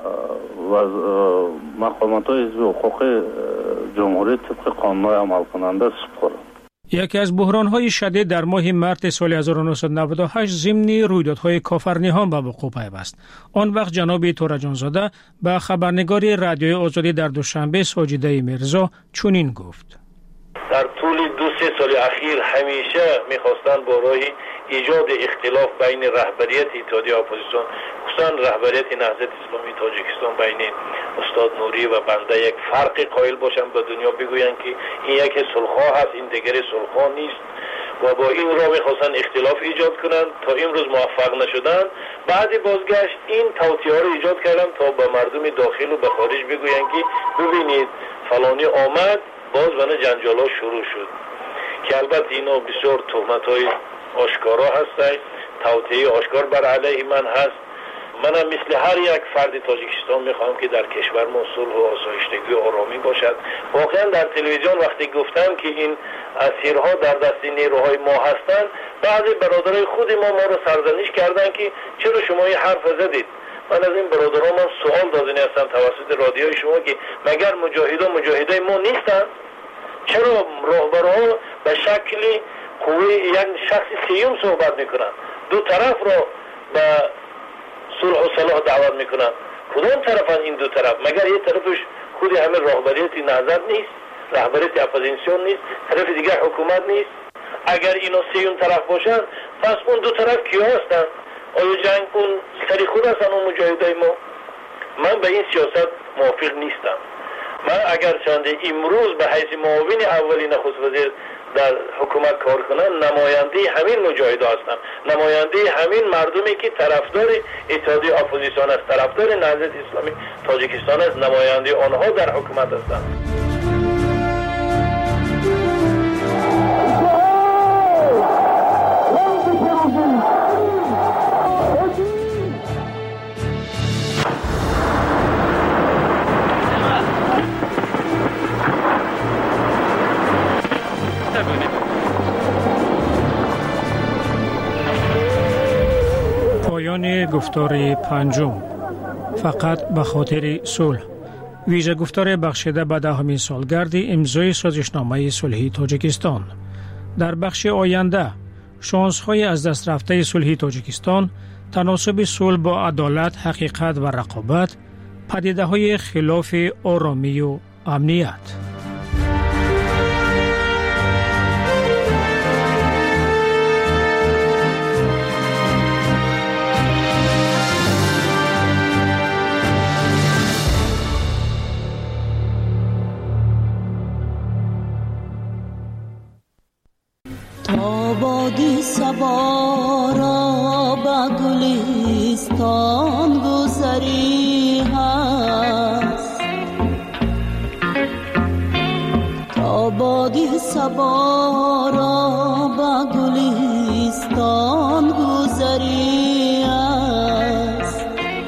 مقامات های حزب حقوق جمهوری طبق قانون عمل کننده سپرد. یکی از بحران‌های شدید در ماه مارس سال هزار و نهصد و نود و هشت ضمن رویدادهای کافرنهان به وقوع پیوست. آن وقت جناب تورجان زاده به خبرنگار رادیوی آزادی در دوشنبه ساجده میرزا چنین گفت: در طول دو سه سال اخیر همیشه میخواستند با راه ایجاد اختلاف بین رهبریت اتحادیه اپوزیسیون خصوصا رهبریت نهضت اسلامی تاجیکستان بین استاد نوری و بنده یک فرق قائل باشند، به دنیا بگویند که این یکی صلح‌خواه هست، این دیگری صلح‌خواه نیست و با این راه میخواستند اختلاف ایجاد کنند. تا امروز موفق نشدند. بعد بازگشت این توطئه‌ها رو ایجاد کردند تا به مردم داخل و به خارج بگویند که ببینید فلانی آمد، باز ونه جنجال ها شروع شد که البته اینا بسیار تهمت‌های آشکارا هستند. توطئه آشکار بر علیه من هست. منم مثل هر یک فرد تاجیکستان میخوام که در کشور ما صلح و آسایشتگی و آرامی باشد. واقعا در تلویزیون وقتی گفتم که این اسیرها در دست نیروهای ما هستند، بعضی برادرای خود ما ما رو سرزنش کردند که چرا شما این حرف زدید. من از این برادران من سوال دادنی هستم توسط رادیوی شما که مگر مجاهدان مجاهدای ما نیستن؟ چرا راهبرها به شکل قوی یک شخص سیوم صحبت میکنن؟ دو طرف را به صلح و صلاح دعوت میکنن. کدام طرفن این دو طرف؟ مگر یه طرفش خود همه راهبریت نهضت نیست؟ رهبریت اپوزیسیون نیست؟ طرف دیگر حکومت نیست؟ اگر اینا سیوم طرف باشن پس اون دو طرف کیا هستن؟ آیا جنگ اون سری خود هستن اون مجاهدای ما؟ من به این سیاست موافق نیستم. من اگر چنده امروز به حیث معاون اولی نخست وزیر در حکومت کار کنم، نماینده همین مجاهدا هستم، نماینده همین مردمی که طرفدار اتحادیه اپوزیسیون است، طرفدار نهضت اسلامی تاجیکستان است، نماینده آنها در حکومت هستم. پایان گفتار پنجم، فقط به خاطر صلح، ویژه گفتار بخشیده به دهمین سالگرد امضای سازشنامه صلحی تاجیکستان. در بخش آینده شانس‌های از دست رفته صلحی تاجیکستان، تناسب صلح با عدالت، حقیقت و رقابت، پدیده‌های خلاف آرامی و امنیت. آبادی صبا را به گلستان گذری هست، آبادی صبا را به گلستان گذری هست،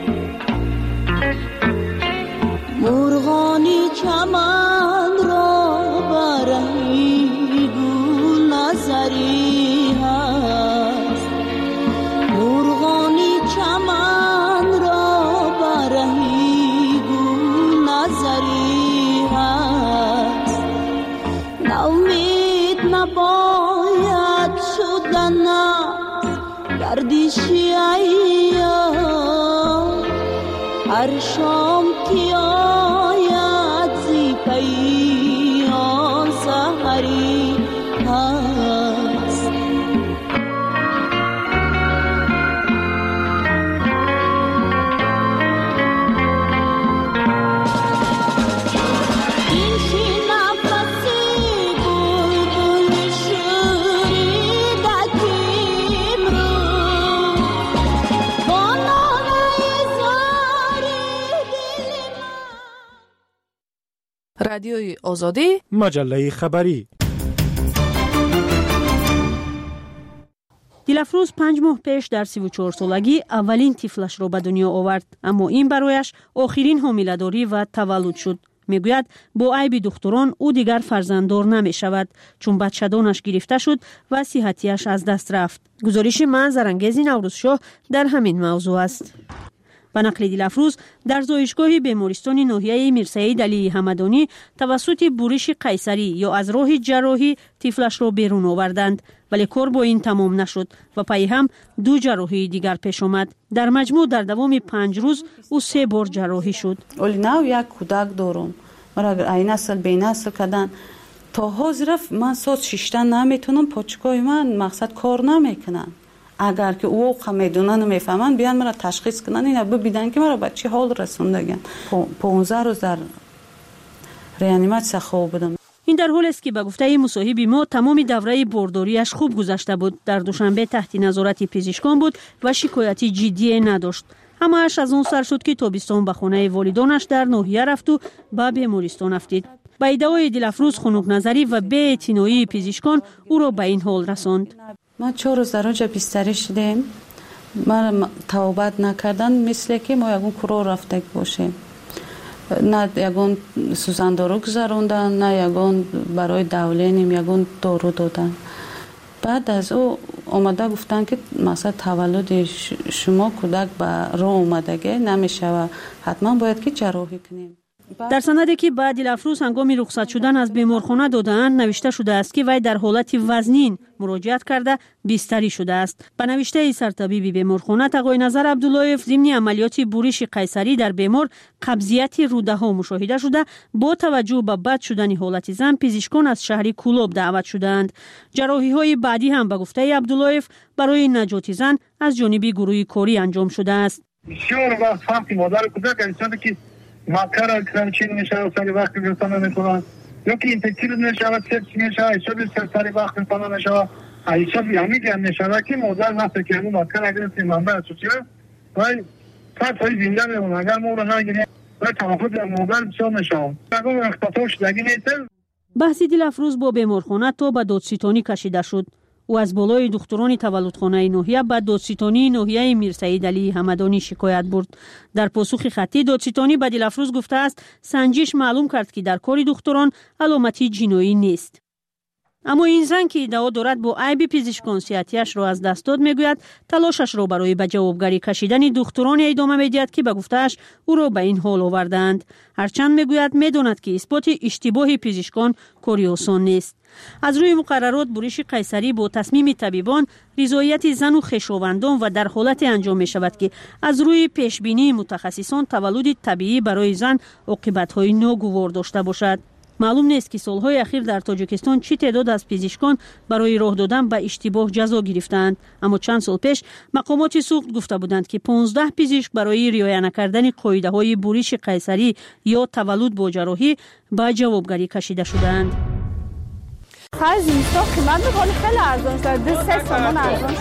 مرغانی چمن را برهی گل نظری هست، مرغانی چمن را برهی گل نظری هست، نومید نباید شدن گردشی ایام، هر شام که آید زی پیام سحری هست. این شی نفسی بلبل شوریده امروز، با ناله زاری دل من. رادیوی آزادی، مجله خبری. دیلافروز پنج ماه پیش در سی و چهار سالگی اولین طفلش را به دنیا آورد، اما این برایش آخرین حامله‌داری و تولد شد. میگوید با عیب دختران او دیگر فرزنددار نمی شود چون بچه‌دانش گرفته شد و صحتیش از دست رفت. گزارش منظرانگیز نوروزشاه در همین موضوع است. به نقل دیلافروز در زایشگاه بیمارستان ناحیه میرسعید علی همدانی توسط بورش قیصری یا از راه جراحی طفلش را بیرون آوردند، ولی کار با این تمام نشد و پای هم دو جراحی دیگر پیش آمد. در مجموع در دوام پنج روز او سه بار جراحی شد. اولی نو یک کودک دارم، مرا اگر این نسل به نسل کردن تا حاضر من ساعت شیشتن نمیتونم، پاچکای من مقصد کار نمیکنن. اگر که او میدونن و میفهمن بیان مرا تشخیص کنن، اینا ببینن که مرا به چه حال رسوندگن. پانزده روز در ریانیماسیون خواب بودم. این در حالی است که به گفته مصاحب ما تمام دوره بارداریش خوب گذشته بود. در دوشنبه تحت نظارت پزشکان بود و شکایتی جدی نداشت. همه‌اش از اون سر شد که تابستان به خانه والدانش در ناحیه رفت و به بیمارستان افتید. با ادعای دیلافروز خنک نظری و بی‌اعتنایی پزشکان او را به این حال رساند. ما چهار روز در اونجا بستری شدیم. ما توبت نکردن مثل که ما یگون کرو رفته باشیم. نه یگون سوزندارو گذروندن، نه یگون برای دولینیم یگون دارو دادن. بعد از او آمده گفتن که مثلا تولد شما کودک به راه اومدگی نمیشه و حتما باید که جراحی کنیم. در سندی که بعد دیلافروز هنگام رخصت شدن از بیمارخانه دادند نوشته شده است که وی در حالت وزنین مراجعت کرده بستری شده است. به نوشته سرطبیب بیمارخانه تقای نظر عبداللهیف ضمن عملیات بورش قیصری در بیمار قبضیت روده ها مشاهده شده. با توجه به بد شدن حالت زن پزشکان از شهر کولوب دعوت شدند. جراحی های بعدی هم به گفته عبداللهیف برای نجات زن از جانب گروه کاری انجام شده است. بسیار وقت فهمی مادر کودک انسان که مکر کردن چی نمیشه سری وقت گرفتن نمیکنن یا که اینفکتیو نمیشه سرچ نمیشه ایشون سری وقت گرفتن نمیشه ایشون میگن نمیشه که مادر نفس که اون مکر اگر این منبع چیه وای فقط زنده میمونه اگر ما رو نگیریم و توافق مادر بسیار نشه اگر اختطاف شدگی نیست. بحث دیلافروز با بیمارخانه تا به دادستانی کشیده شد. او از بالای دختران تولدخانه ناحیه به دادستانی ناحیه میرسعید علی همدانی شکایت برد. در پاسخ خطی دادستانی به دیلافروز گفته است سنجش معلوم کرد که در کار دختران علامتی جنایی نیست. اما این زن که ادعا دارد با عیب پزشکان صحتیش را از دست داد میگوید تلاشش را برای به جوابگری کشیدن دختران ادامه میدهد که به گفتهش او را به این حال آوردند. هرچند میگوید میداند که اثبات اشتباه پزشکان کاری آسان نیست. از روی مقررات بورش قیصری با تصمیم طبیبان رضایت زن و خویشاوندان و در حالت انجام می شود که از روی پیشبینی متخصصان تولد طبیعی برای زن عاقبت‌های ناگوار داشته باشد. معلوم نیست که سالهای اخیر در تاجیکستان چه تعداد از پزشکان برای راه دادن به اشتباه جزا گرفتند، اما چند سال پیش مقامات سوخت گفته بودند که پانزده پزشک برای رعایت نکردن قاعده‌های بورش قیصری یا تولد با جراحی به جوابگری کشیده شدند. خرج اینستا قیمت می‌کنه خیلی ارزان شده دو سه تومان ارزان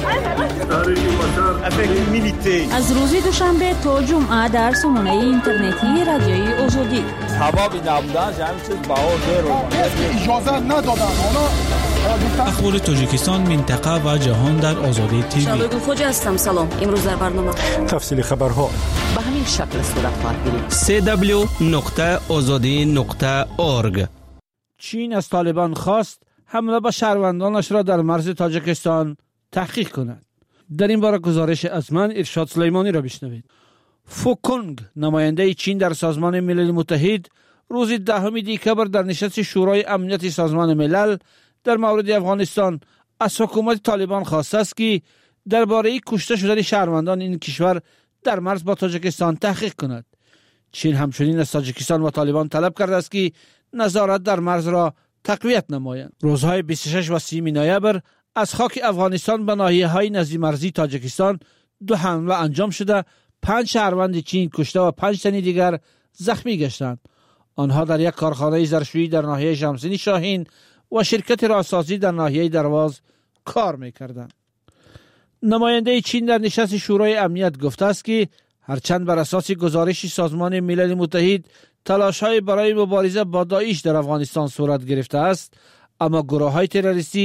شده. از روز دوشنبه تا جمعه در سامانه اینترنتی رادیوی آزادی تمام نبودن همین چیز بهار داره اجازه ندادن اونا. اخبار تاجیکستان منطقه و جهان در آزادی تیوی. شادو خوجا هستم. سلام. امروز در برنامه تفصیل خبرها به همین شکل صورت خواهد گرفت. دبلیو دبلیو دبلیو نقطه آزادی نقطه اورگ. چین از طالبان خواست حمله به شهروندانش را در مرز تاجیکستان تحقیق کند. در این باره گزارش از من ارشاد سلیمانی را بشنوید. فوکونگ نماینده چین در سازمان ملل متحد روز دهم دکبر در نشست شورای امنیت سازمان ملل در مورد افغانستان از حکومت طالبان خواسته است که درباره کشته شدن شهروندان این کشور در مرز با تاجیکستان تحقیق کند. چین همچنین از تاجیکستان و طالبان طلب کرده است که نظارت در مرز را تقویت نمایند. روزهای بیست و شش و سی نوامبر از خاک افغانستان به ناحیه‌های نزدیک مرزی تاجیکستان دو حمله انجام شده، پنج شهروند چین کشته و پنج تن دیگر زخمی گشتند. آنها در یک کارخانه ظرفشویی در ناحیه شمسینی شاهین و شرکت راهسازی در ناحیه درواز کار می‌کردند. نماینده چین در نشست شورای امنیت گفته است که هرچند بر اساس گزارش سازمان ملل متحد تلاش‌های برای مبارزه با داعش در افغانستان صورت گرفته است، اما گروه‌های تروریستی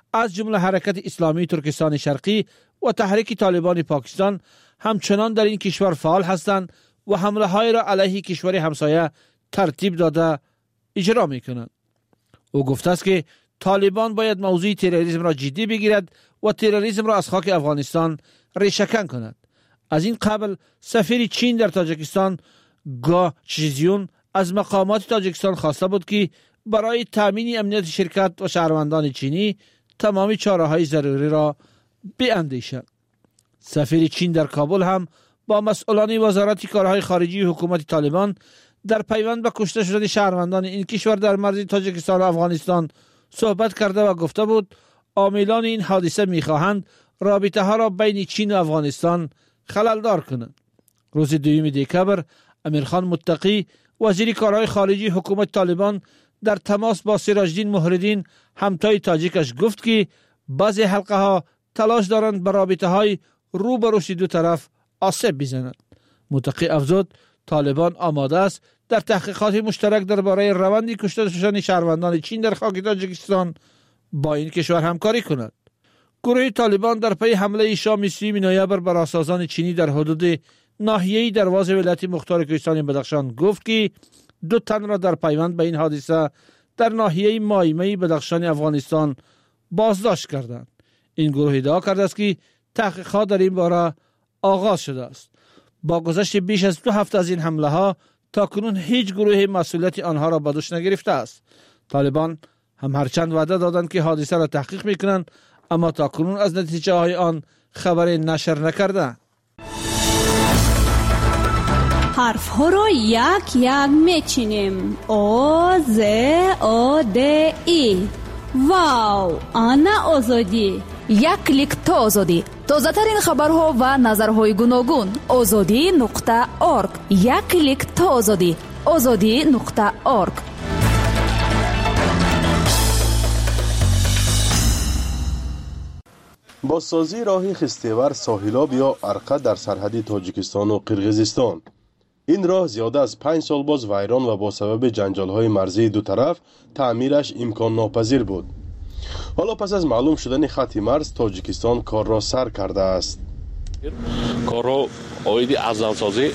از جمله حرکت اسلامی ترکستان شرقی و تحریک طالبان پاکستان همچنان در این کشور فعال هستند و حمله های را علیه کشور همسایه ترتیب داده اجرا می کنند. او گفته است که طالبان باید موضوع تروریسم را جدی بگیرد و تروریسم را از خاک افغانستان ریشه‌کن کند. از این قبل سفیر چین در تاجیکستان گا چیزیون از مقامات تاجیکستان خواسته بود که برای تامین امنیت شرکت و شهروندان چینی تمامی چاره‌های ضروری را بیاندیشد. سفیر چین در کابل هم با مسئولان وزارت کارهای خارجی حکومت طالبان در پیوند به کشته شدن شهروندان این کشور در مرز تاجیکستان و افغانستان صحبت کرده و گفته بود عاملان این حادثه می‌خواهند رابطه ها را بین چین و افغانستان خللدار کنند. روز دوم دکبر امیرخان متقی وزیر کارهای خارجی حکومت طالبان در تماس با سراجدین محردین همتای تاجیکش گفت که بعضی حلقه ها تلاش دارند به رابطه های رو به روی دو طرف آسیب بزنند. متقی افزود طالبان آماده است در تحقیقات مشترک درباره روند کشته شدن شهروندان چین در خاک تاجیکستان با این کشور همکاری کند. گروه طالبان در پی حمله شام سوم نوامبر بر راسازان چینی در حدود ناحیه دروازه ولایت مختار کوهستان بدخشان گفت که دو تن را در پیوند به این حادثه در ناحیه مایمه بدخشان افغانستان بازداشت کردند. این گروه ادعا کرده است که تحقیقات در این باره آغاز شده است. با گذشت بیش از دو هفته از این حمله ها تا کنون هیچ گروه مسئولیت آنها را به دوش نگرفته است. طالبان هم هرچند وعده دادند که حادثه را تحقیق میکنند اما تا کنون از نتیجه های آن خبری نشر نکردند. حرف ها را یک یک میچینیم. او ز او د ای. واو، آنا آزادی. یک کلیک تا آزادی. تازه ترین خبرها و نظرهای گوناگون. آزادی نقطه ارگ. یک کلیک تا آزادی. آزادی نقطه ارگ. بازسازی راه خستیور ساحلاب یا ارقه در سرحد تاجیکستان و قرقیزستان. این راه زیاده از پنج سال باز ویران و با سبب جنجال‌های مرزی دو طرف تعمیرش امکان ناپذیر بود. حالا پس از معلوم شدن خط مرز تاجیکستان کار را سر کرده است. کار را آید از نوسازی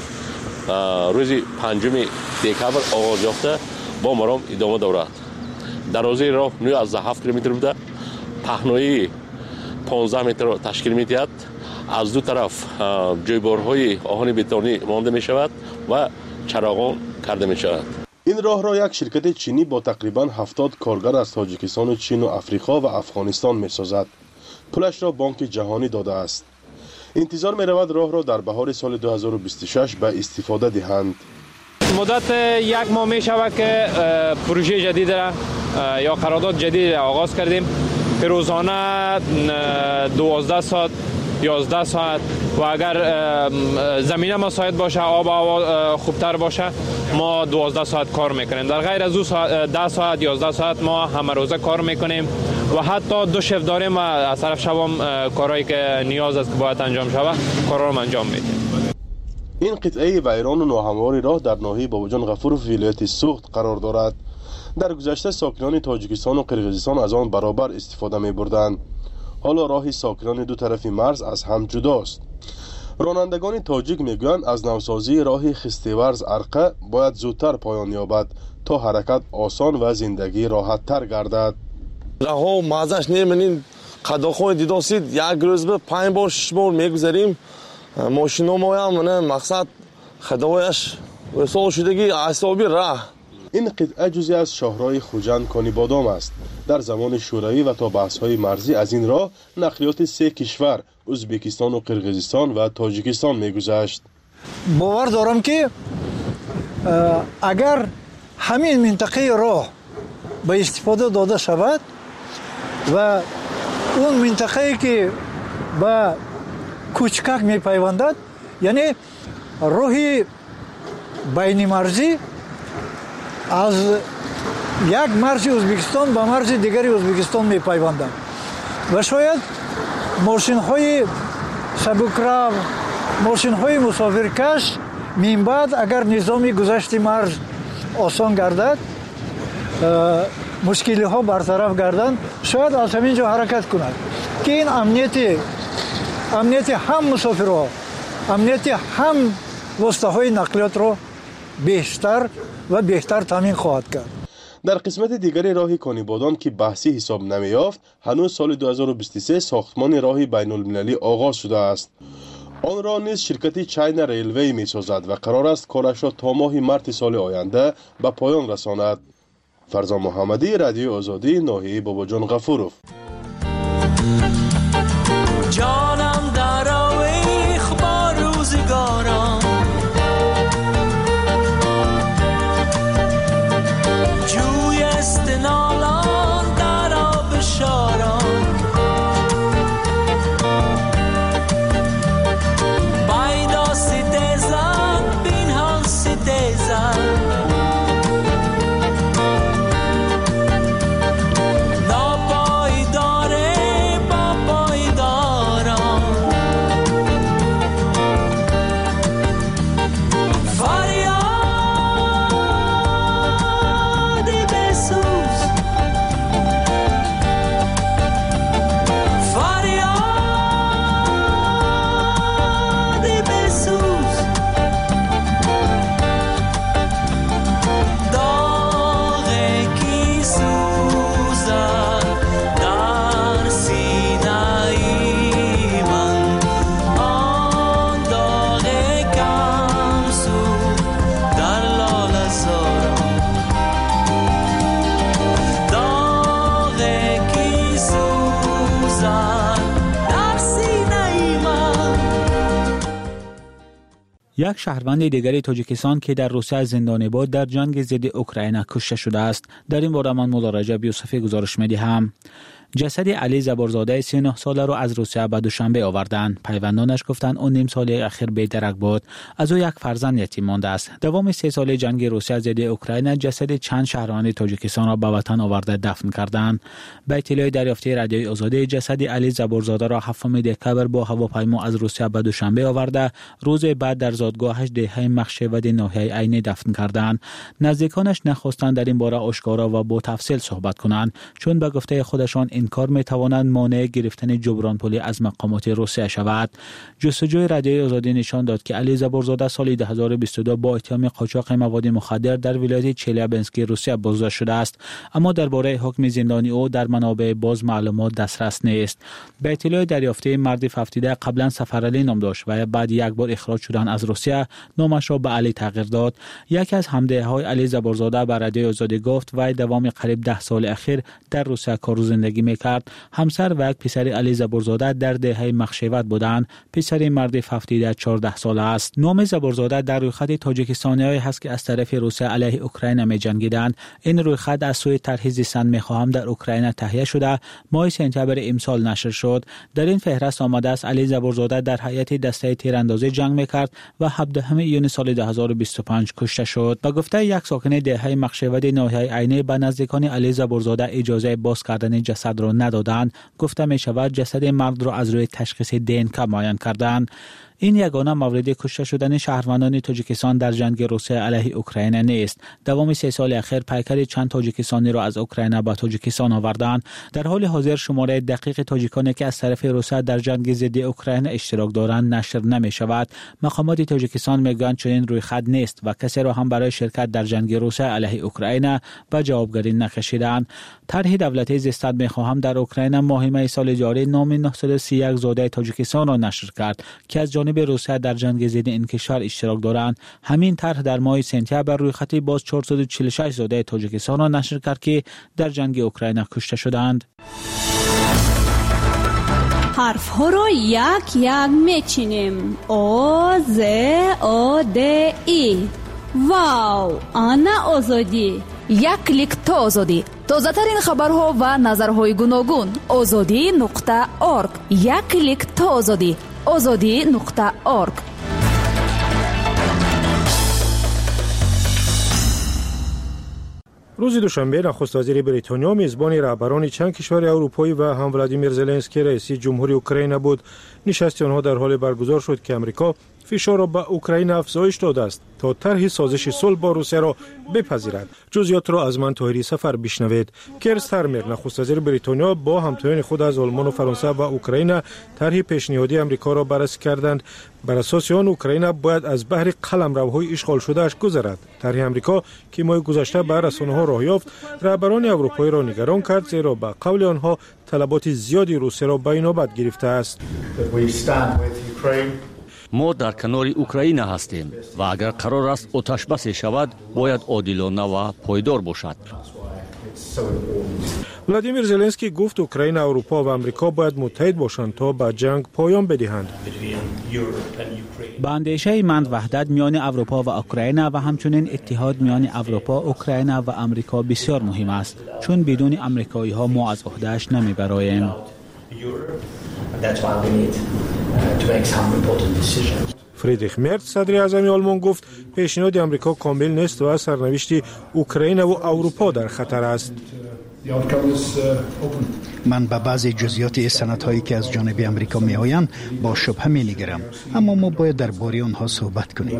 روز پنجم دکبر آغاز یافته با مرام ادامه دارد. درازی راه نوزده و هفت کیلومتر بوده. پهنایی پانزده متر تشکیل می‌دهد. از دو طرف جویبارهای آهن بتونی مانده می شود و چراغان کرده می شود. این راه را یک شرکت چینی با تقریباً هفتاد کارگر از تاجیکستان و چین و افریقا و افغانستان می سازد. پولش را بانک جهانی داده است. انتظار می رود راه را در بهار سال دو هزار و بیست و شش به استفاده دهند. مدت یک ماه می شود که پروژه جدید را یا قرارداد جدید را آغاز کردیم که روزانه دوازده ساعت یازده ساعت و اگر زمینه مساعد باشه آب و هوا خوبتر باشه ما دوازده ساعت کار میکنیم. در غیر از ده ساعت یازده ساعت ما همه روزه کار میکنیم و حتی دو شف داریم و از طرف شبم کارهایی که نیاز است که باید انجام شود کارا رو انجام میدیم. این قطعه ویران و ناهموار راه در ناحیه باباجان غفور و ولایت سوخت قرار دارد. در گذشته ساکنان تاجیکستان و قرقیزستان از آن برابر استفاده می بردند. حالا راه ساکنان دو طرف مرز از هم جداست. رانندگان تاجیک میگویند از نوسازی راه خستیورز ارقه باید زودتر پایان یابد تا حرکت آسان و زندگی راحت تر گردد. راه مازش نمی‌بینید قداخوی دیداسید یک روز به پنج بار شش بار میگذاریم. ماشینا ما هم مقصد خدایش وصول شدگی اعصابی راه. این قطعه جزئی از شاهراه خوجند کانی بادام است. در زمان شوروی و تا بحث‌های مرزی از این راه نقلیات سه کشور ازبکستان و قرقیزستان و تاجیکستان می‌گذشت. باور دارم که اگر همین منطقه راه به استفاده داده شود و اون منطقه‌ای که به کوچکک می‌پیوندد یعنی راهی بین مرزی از یک مرز ازبکستان به مرز دیگری ازبکستان می‌پیوندند و شاید ماشین‌های سبک‌رو، ماشین‌های مسافرکش من بعد اگر نظام گذشت مرز آسان گردد مشکلی ها برطرف گردند شاید از همینجا حرکت کنند که این امنیت امنیت هم مسافرها امنیت هم واسطه های نقلیات رو بیشتر و بهتر تامین خواهد کرد. در قسمت دیگری راه کانیبادان که بحثی حساب نمیافت هنوز سال دو هزار و بیست و سه ساختمان راه بین المللی آغاز شده است. آن را نیز شرکت چاینا ریلوی می سازد و قرار است کارش را تا ماه مارس سال آینده به پایان رساند. فرزان محمدی، رادیو آزادی، ناحیه باباجان غفورов. جانم در آویخ با روزگاران جوی استنالان در آب شاران بایدا سیده زن بین هم سیده زن یک شهروند دیگری تاجیکستان که در روسیه زندانی بود در جنگ ضد اوکراین کشته شده است. در این باره من مولا رجب یوسفی گزارش می‌دهم. جسد علی زبورزاده سی و نه ساله را از روسیه به دوشنبه آوردند. پیوندانش گفتند اون نیم سال اخیر بی‌درک بود. از او یک فرزند یتیم مانده است. دوام سه ساله جنگ روسیه ضد اوکراین جسد چند شهروند تاجیکستان را به وطن آورده دفن کردند. به اطلاع دریافتی رادیوی آزادی جسد علی زبورزاده را هفتم دکتبر با هواپیما از روسیه به دوشنبه آورده روز بعد در زادگاهش دهه مخشود ناحیه عینی دفن کردند. نزدیکانش نخواستند در این باره آشکارا و با تفصیل صحبت کنند چون به گفته خودشان این کار می تواند مانع گرفتن جبران پولی از مقامات روسیه شود. جستجوی رادیوی آزادی نشان داد که علی زبورزاده سال دو هزار و بیست و دو با اتهام قاچاق مواد مخدر در ولایت چلیابینسک روسیه بازداشت شده است، اما درباره حکم زندانی او در منابع باز معلومات دسترس نیست. به اطلاع دریافتی مرد هفتاد قبلا سفرعلی نام داشت و بعد یک بار اخراج شدن از روسیه نامش را به علی تغییر داد. یکی از همدههای علی زبورزاده به رادیوی آزادی گفت و دوام قریب ده سال اخیر در روسیه کار و زندگی میکرد. همسر و یک پسر علی زبورزاده در دهه مخشوت بودند. پسر مرد هفتاد چهارده ساله است. نام زبورزاده در رویخط تاجیکستانی‌هایی هست که از طرف روسیه علیه اوکراین می‌جنگیدند. این رویخط از سوی طرح زیستن می‌خواهم در اوکراین تهیه شده ماه سپتامبر امسال نشر شد. در این فهرست آمده است علی زبورزاده در هیئت دسته تیراندازی جنگ می‌کرد و هفدهم ایون سال دو هزار و بیست و پنج کشته شد. با گفته یک ساکن دهه مخشوت ناحیه عینی به نزدیکان علی زبورزاده اجازه باز کردن جسد را ندادند. گفته می شود جسد مرد را از روی تشخیص دی ان کی معاین کردند. این یگانه مورد کشته شدن شهروندان تاجیکستان در جنگ روسیه علیه اوکراین نیست. دوام سه سال اخیر پیکر چند تاجیکستانی را از اوکراین به تاجیکستان آوردند. در حال حاضر شماره دقیق تاجیکانی که از طرف روسیه در جنگ ضد اوکراین اشتراک دارند نشر نمی شود. مقامات تاجیکستان میگویند چنین روی خط نیست و کسی را هم برای شرکت در جنگ روسیه علیه اوکراین به جوابگری نکشیدند. طرح دولتی زیستن میخواهم در اوکراین ماه می سال جاری نام نهصد و سی و یک زاده تاجیکستان را نشر کرد که از جانب روسیه در جنگ ضد این کشور اشتراک دارند. همین طرح در ماه سپتامبر روی خط باز چهارصد و چهل و شش زاده تاجیکستان را نشر کرد که در جنگ اوکراین کشته شدند. حرف ها را یک یک میچینیم. او ز او د ای. واو، آنا آزادی. یک کلیک تا آزادی. تازه ترین خبرها و نظرهای گوناگون. آزادی نقطه اورگ. یک کلیک تا آزادی. آزادی نقطه اورگ. روز دوشنبه نخست وزیر بریتانیا میزبان رهبران چند کشور اروپایی و هم ولادیمیر زلنسکی رئیس جمهوری اوکراین بود. نشست آنها در حال برگزار شد که امریکا فشار را به اوکراین افزایش داده است تا طرح سازش صلح با روسیه را بپذیرد. جزئیات را از من طاهری سفر بشنوید. کیر استارمر نخست وزیر بریتانیا با همتایان خود از آلمان و فرانسه و اوکراین طرح پیشنهادی آمریکا را بررسی کردند. بر اساس آن اوکراین باید از بحر قلمروهای اشغال شده اش گذرد. طرح آمریکا که ماه گذشته به رسانه‌ها راه یافت، رهبران اروپایی را نگران کرد، زیرا به قول آنها طلبات زیادی روسیه را به نوبت گرفته است. ما در کنار اوکراین هستیم و اگر قرار است آتش بس شود باید عادلانه و پایدار باشد. ولادیمیر زلنسکی گفت اوکراین، اروپا و آمریکا باید متحد باشند تا به جنگ پایان بدهند. با اندیشه من وحدت میان اروپا و اوکراین و همچنین اتحاد میان اروپا، اوکراین و آمریکا بسیار مهم است، چون بدون آمریکایی ها ما از عهده‌اش نمیبراییم. فریدریخ مرز صدر اعظم آلمان گفت پیشنهاد آمریکا کامل نیست و سرنوشت اوکراین و اروپا در خطر است. من به بعضی جزئیات سندهایی که از جانب آمریکا می آیند با شبهه می نگرم، اما ما باید درباره آنها صحبت کنیم.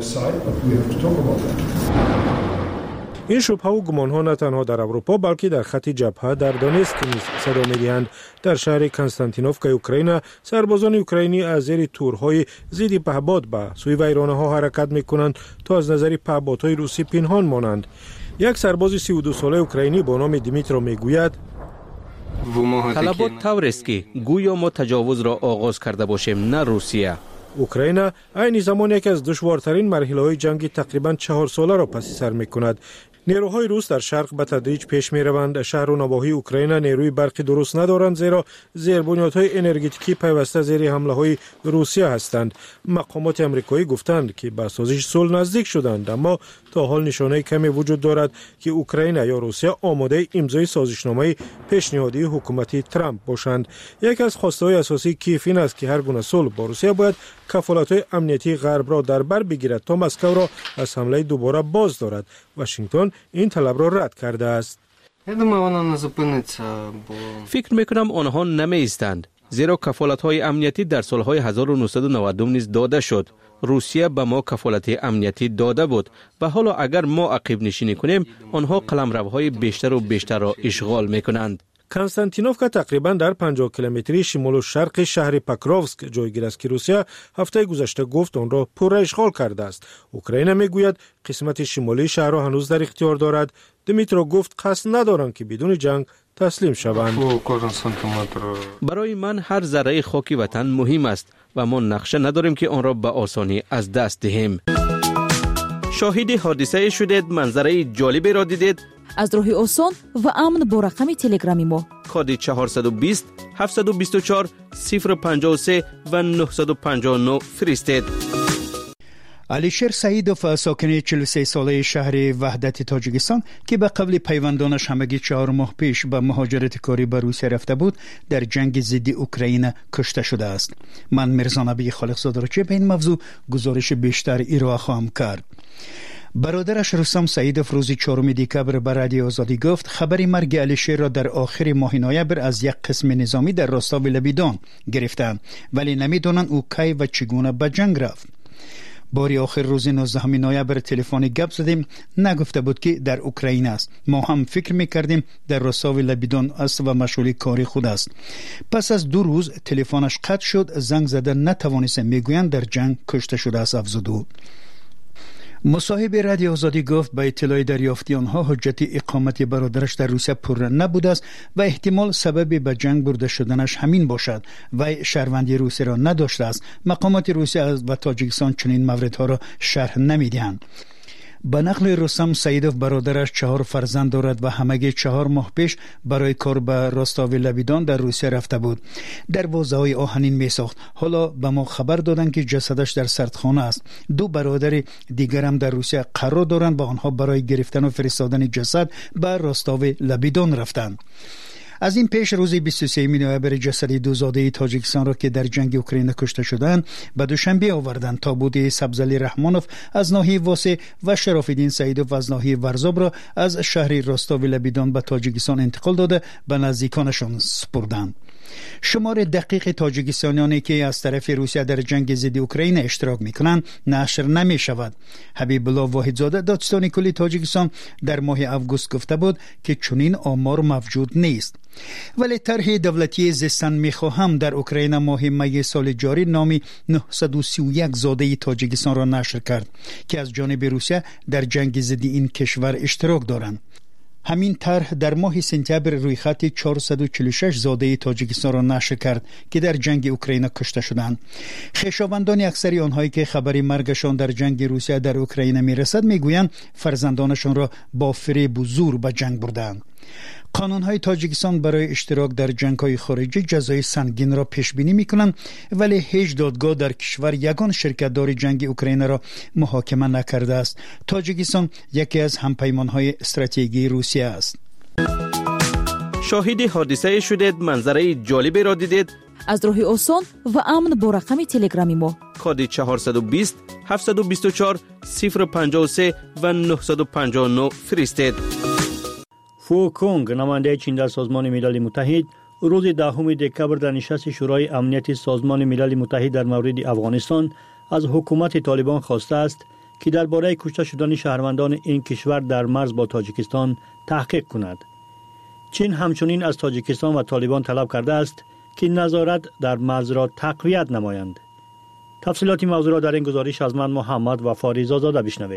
این شبهه و گمانها نه تنها در اروپا بلکه در خط جبهه در دونتسک نیز صدا می‌دهند. در شهر کنستانتینوفکای اوکراین سربازان اوکراینی از زیر تورهای ضد پهپاد به سوی ویرانه‌ها حرکت می‌کنند تا از نظر پهپادهای روسی پنهان مانند. یک سرباز سی و دو ساله اوکراینی با نام دیمیترو میگوید طلبات طور است که گویا ما تجاوز را آغاز کرده باشیم، نه روسیه. اوکراین عین زمان یکی از دشوارترین مرحله‌های جنگ تقریباً چهار ساله را پس سر می‌کند. نیروهای روس در شرق به تدریج پیش می‌روند. شهر و نواحی اوکراین نیروی برقی درست ندارند، زیرا زیربنیادهای انرژتیکی پیوسته زیر حمله‌های روسیه هستند. مقامات آمریکایی گفتند که به سازش صلح نزدیک شدند، اما تا حال نشانه کمی وجود دارد که اوکراین یا روسیه آماده امضای سازشنامه پیشنهادی حکومت ترامپ باشند. یکی از خواسته‌های اساسی کیف این است که هر گونه صلح با روسیه باید کفالت‌های امنیتی غرب را در بر بگیرد تا مسکو را از حمله دوباره باز دارد. واشنگتن این طلب را رد کرده است. فکر میکنم آنها نمی ایستند، زیرا کفالت‌های امنیتی در سالهای هزار و نهصد و نود و دو نیز داده شد. روسیه به ما کفالت امنیتی داده بود و حالا اگر ما عقب نشینی کنیم، آنها قلمروهای بیشتر و بیشتر را اشغال میکنند. کنستانتینوفکا تقریباً در پنجاه کیلومتری شمال و شرق شهر پاکروفسک جایگیر است که روسیه هفته گذشته گفت آن را پر اشغال کرده است. اوکراین میگوید قسمت شمالی شهر را هنوز در اختیار دارد. دیمیترو گفت قصد ندارند که بدون جنگ تسلیم شوند. برای من هر ذره خاک وطن مهم است و ما نقشه نداریم که آن را به آسانی از دست دهیم. شاهد حادثه شدید، منظره جالبی را دیدید؟ از راه آسان و امن با رقم تلگرامی ما کد چهارصد و بیست هفتصد و بیست و چهار صفر پنجاه و سه و نهصد و پنجاه و نه فرستید. علیشیر سعیدوف ساکن چهل و سه ساله شهر وحدت تاجیکستان که به قبل پیوندانش همگی چهار ماه پیش به مهاجرت کاری به روسیه رفته بود، در جنگ ضد اوکراین کشته شده است. من مرزا نبی خالقزاده را به این موضوع گزارش بیشتر ارائه خواهم کرد. برادرش رستم سعیدوف روز چهارم دکبر به رادیو آزادی گفت خبر مرگ علیشیر را در آخر ماه نوامبر از یک قسم نظامی در راستاو لبیدان گرفتند، ولی نمیدونند او کی و چگونه به جنگ رفت. باری آخر روز نوزدهم نوامبر تلفنی گپ زدیم، نگفته بود که در اوکراین است. ما هم فکر میکردیم در راستاو لبیدان است و مشغول کاری خود است. پس از دو روز تلفنش قطع شد، زنگ زده نتوانست، میگویند در جنگ کشته شده است افزود. مصاحب رادیو آزادی گفت به اطلاع دریافتی آنها حجت اقامت برادرش در روسیه پر نبوده است و احتمال سبب به جنگ برده شدنش همین باشد و شهروندی روسیه را نداشته است. مقامات روسیه و تاجیکستان چنین موردها را شرح نمیدهند. به نقل رستم سعیدوف برادرش چهار فرزند دارد و همگی چهار ماه پیش برای کار به راستاو لبیدان در روسیه رفته بود. دروازه‌های آهنین می ساخت. حالا به ما خبر دادند که جسدش در سردخانه است. دو برادر دیگر هم در روسیه قرار دارند و آنها برای گرفتن و فرستادن جسد به راستاو لبیدان رفتند. از این پیش روز بیست و سوم نوامبر جسد دو زاده تاجیکستان را که در جنگ اوکراین کشته شدند به دوشنبه آوردند. تابوت سبزعلی رحمانوف از ناحیه واسه و شراف‌الدین سعیدوف از ناحیه ورزاب را از شهر راستاو لبیدان به تاجیکستان انتقال داده به نزدیکانشان سپردند. شمار دقیق تاجیکستانیانی که از طرف روسیه در جنگ ضد اوکراین اشتراک میکنند نشر نمی شود. حبیب الله واحدزاده دادستان کلی تاجیکستان در ماه آگوست گفته بود که چنین آمار موجود نیست. ولی طرح دولتی زیستن میخواهم در اوکراین ماه می سال جاری نامی نهصد و سی و یک زاده تاجیکستان را نشر کرد که از جانب روسیه در جنگ ضد این کشور اشتراک دارند. همین طرح در ماه سپتامبر روی خط چهارصد و چهل و شش زاده تاجیکستان را نشر کرد که در جنگ اوکراین کشته شدند. خویشاوندان اکثری آنهایی که خبری مرگشان در جنگ روسیه در اوکراین میرسد میگویند فرزندانشان را با فریب و زور به جنگ بردند. قانون‌های تاجیکستان برای اشتراک در جنگ‌های خارجی جزای سنگین را پیش بینی می‌کنند، ولی هیچ دادگاه در کشور یگان شرکت‌دار جنگ اوکراین را محاکمه نکرده است. تاجیکستان یکی از همپیمان‌های استراتژیکی روسیه است. شاهد حادثه شدید، منظره جالبی را دیدید؟ از راه آسان و امن با رقم تلگرامی ما کد چهارصد و بیست هفتصد و بیست و چهار صفر پنجاه و سه و نهصد و پنجاه و نه فرستید. فو کونگ نماینده چین در سازمان ملل متحد روز دهم دکبر در نشست شورای امنیت سازمان ملل متحد در مورد افغانستان از حکومت طالبان خواسته است که درباره کشته شدن شهروندان این کشور در مرز با تاجیکستان تحقیق کند. چین همچنین از تاجیکستان و طالبان طلب کرده است که نظارت در مرز را تقویت نمایند. تفصیلات موضوع را در این گزارش از من محمد و فاریزا زاده بشنوید.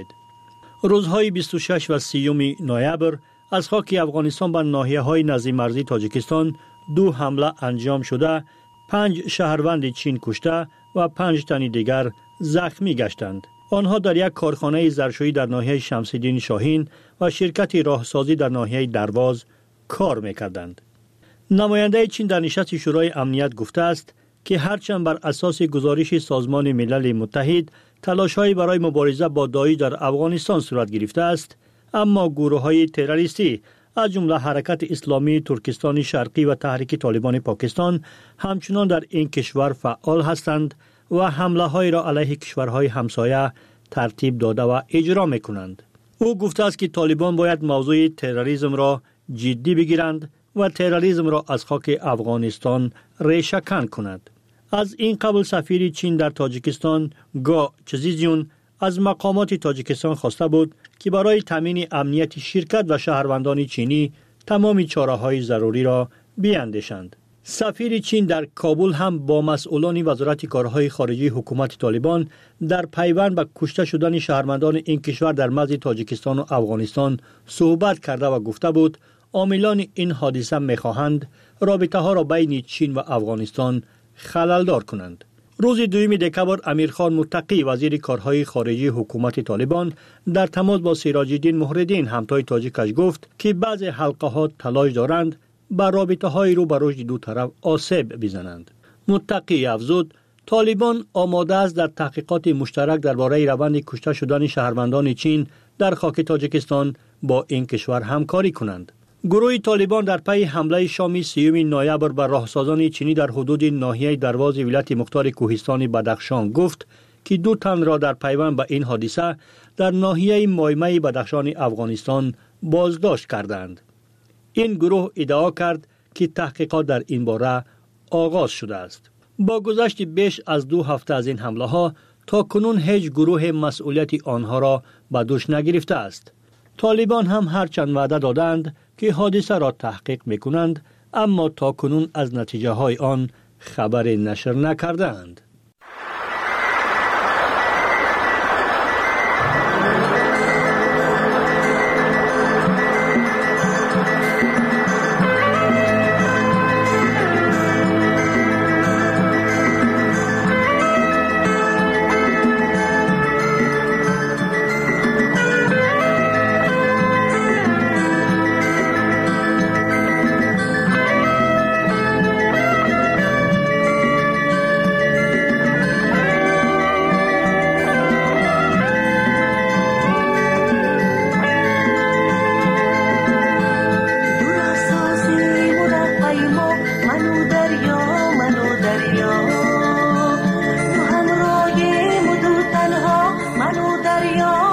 روزهای بیست و شش و سی نوامبر از خاک افغانستان به ناحیه‌های نزدیک مرزی تاجیکستان دو حمله انجام شده، پنج شهروند چین کشته و پنج تن دیگر زخمی گشتند. آنها در یک کارخانه ظرفشویی در ناحیه شمس‌الدین شاهین و شرکت راهسازی در ناحیه درواز کار می‌کردند. نماینده چین در نشست شورای امنیت گفته است که هرچند بر اساس گزارش سازمان ملل متحد تلاش‌های برای مبارزه با داعش در افغانستان صورت گرفته است، اما گروه‌های تروریستی از جمله حرکت اسلامی ترکستان شرقی و تحریک طالبان پاکستان همچنان در این کشور فعال هستند و حمله‌های را علیه کشورهای همسایه ترتیب داده و اجرا می‌کنند. او گفته است که طالبان باید موضوع تروریسم را جدی بگیرند و تروریسم را از خاک افغانستان ریشه‌کن کنند. از این قبل سفیر چین در تاجیکستان گا چزیزیون از مقامات تاجیکستان خواسته بود که برای تامین امنیت شرکت و شهروندان چینی تمام چاره‌های ضروری را بیاندیشند. سفیر چین در کابل هم با مسئولان وزارت کارهای خارجی حکومت طالبان در پیوند به کشته شدن شهروندان این کشور در مرز تاجیکستان و افغانستان صحبت کرده و گفته بود عاملان این حادثه می‌خواهند رابطه‌ها را بین چین و افغانستان خلل‌دار کنند. روز دوم دکبر امیرخان متقی وزیر کارهای خارجی حکومت طالبان در تماس با سراج الدین مهرالدین همتای تاجیکش گفت که بعضی حلقه‌ها تلاش دارند بر رابطه‌های رو به رشد دو طرف آسیب بزنند. متقی افزود طالبان آماده است در تحقیقات مشترک درباره روند کشته شدن شهروندان چین در خاک تاجیکستان با این کشور همکاری کنند. گروه طالبان در پی حمله شام سیوم نوامبر بر راهسازان چینی در حدود ناحیه درواز ولایت مختار کوهستان بدخشان گفت که دو تن را در پیوند به این حادثه در ناحیه مایمه بدخشان افغانستان بازداشت کردند. این گروه ادعا کرد که تحقیقات در این باره آغاز شده است. با گذشت بیش از دو هفته از این حمله ها تا کنون هیچ گروه مسئولیت آنها را به دوش نگرفته است. طالبان هم هرچند وعده دادند که حادثه را تحقیق میکنند، اما تا کنون از نتیجه های آن خبر نشر نکردند.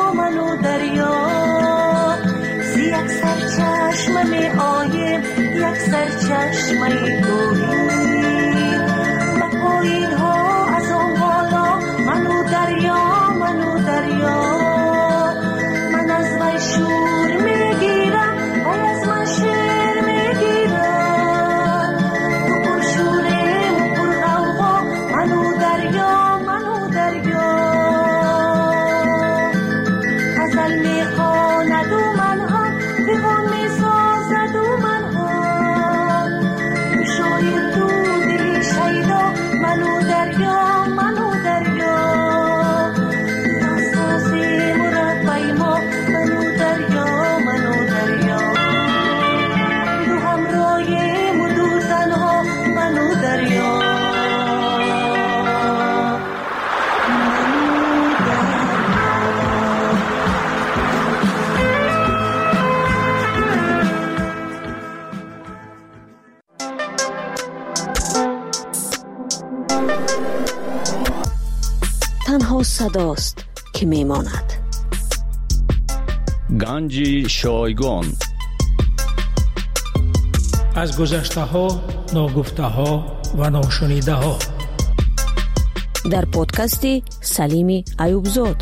یک یک سرچشمه گوهی و پایین ها از آن بالا منو دریا منو دریا من از وی شور میگیرم و از من شیر میگیرم تو پر شورم پر غوغا منو دریا منو دریا غزل میخواند و منها دیوان میسازد و منها شاید تو دلی شیدا منو دریا منو دریا ناسازی مربی ما منو دریا منو دریا دو همراهیم و دو تنها منو دریا تنها صداست که میماند. گنج شایگان از گذشته ها، ناگفته ها و ناشنیده ها در پادکست سلیم ایوبزاد.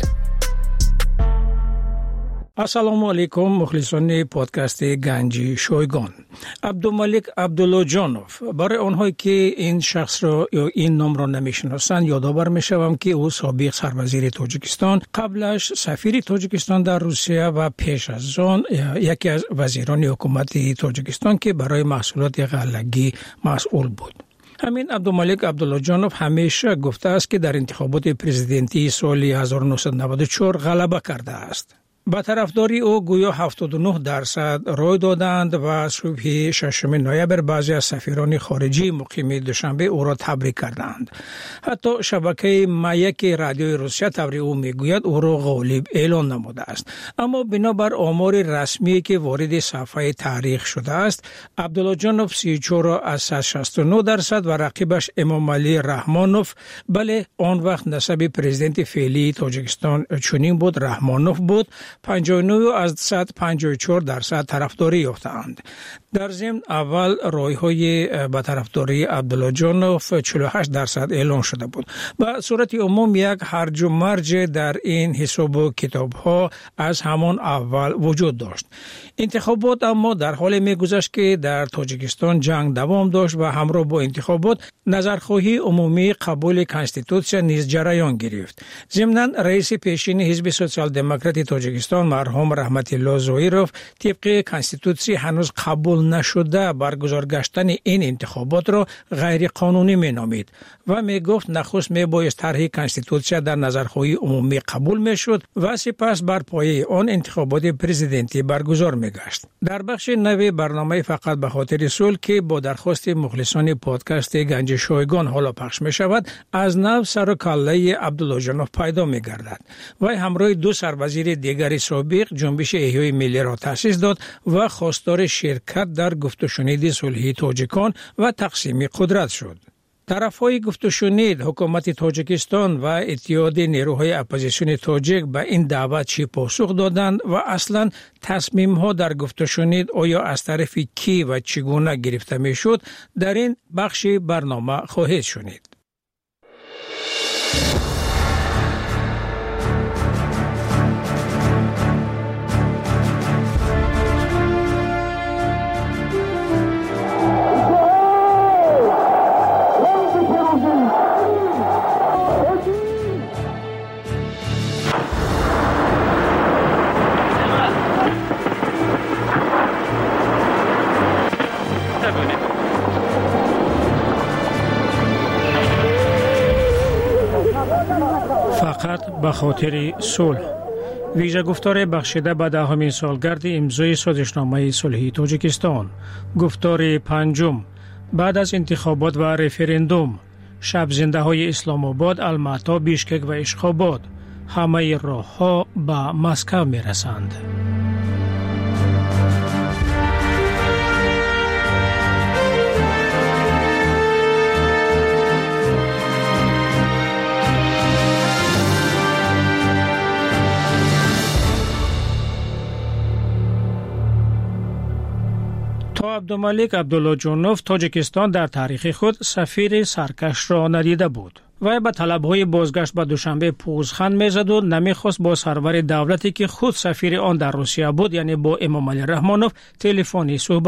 السلام علیکم مخلصان پادکست گنج شایگان. عبدالملک عبدالله جانوف، برای آنهایی که این شخص را یا این نام را نمیشناسند یادآور میشوم که او سابق سروزیر تاجیکستان، قبلش سفیر تاجیکستان در روسیه و پیش از آن یکی از وزیران حکومت تاجیکستان که برای محصولات غلگی مسئول بود. همین عبدالملک عبدالله جانوف همیشه گفته است که در انتخابات پرزیدنتی سال هزار و نهصد و نود و چهار غلبه کرده است. با طرفداری او گویا هفتاد و نه درصد رای دادند و صبح ششم نوامبر بعضی از سفیران خارجی مقیم دوشنبه او را تبریک کردند. حتی شبکه مایک رادیوی روسیه تبریک او میگوید او را غالب اعلان نموده است. اما بنابر آمار رسمی که وارد صفحه تاریخ شده است، عبدالله جانوف سی و چهار از صد و شصت و نه درصد و رقیبش امام علی رحمانوف، بله آن وقت نسب پرزیدنت فعلی تاجیکستان چنین بود، رحمانوف بود، پنجاه و نه از صد و پنجاه و چهار درصد طرفداری یافتند. در ضمن اول رای‌های با طرفداری عبدالله جانوف چهل و هشت درصد اعلان شده بود. به صورت عموم یک هرج و مرج در این حساب و کتاب‌ها از همان اول وجود داشت. انتخابات اما در حال می‌گذشت که در تاجیکستان جنگ دوام داشت و همراه با انتخابات نظرخواهی عمومی قبول کنستیتوسیون نیز جریان گرفت. ضمناً رئیس پیشین حزب سوسیال دموکرات تاجیکستان مرحوم رحمت الله زویروف طبق کنستیتوسی هنوز قبول نشده برگزار گشتن این انتخابات را غیر قانونی می نامید و می گفت نخست می بایست طرح کنستیتوسی در نظرخواهی عمومی قبول می شد و سپس بر پایه آن انتخابات پرزیدنتی برگزار می گشت. در بخش نو برنامه فقط به خاطر صلح که با درخواست مخلصان پادکست گنج شایگان حالا پخش می شود، از نو سر و کله عبدالله جانوف پیدا می گردد و همراه دو سروزیر دیگر سابق جنبش احیای ملی را تأسیس داد و خواستار شرکت در گفت و شنید صلحی تاجیکان و تقسیم قدرت شد. طرفهای گفت و شنید حکومت تاجیکستان و اتحاد نیروهای اپوزیسیون تاجیک به این دعوت چی پاسخ دادند و اصلا تصمیم ها در گفت و شنید آیا از طرف کی و چگونه گرفته می شد در این بخش برنامه خواهید شنید. فقط به خاطر صلح. ویژه گفتار بخشیده به دهمین سالگرد امضای سازشنامه صلحی تاجیکستان. گفتار پنجم بعد از انتخابات و رفراندوم. شب زنده های اسلام آباد، المعطا، بیشکک و اشخاباد. همه راه ها به مسکو می رسند. تا عبدالملک عبدالله تاجیکستان در تاریخ خود سفیر سرکش را ندیده بود. وی به طلب‌های بازگشت به دوشنبه پوزخند می‌زد و نمی‌خواست با سرور دولتی که خود سفیر آن در روسیه بود یعنی با امام علی رحمانوف تلفنی صحبت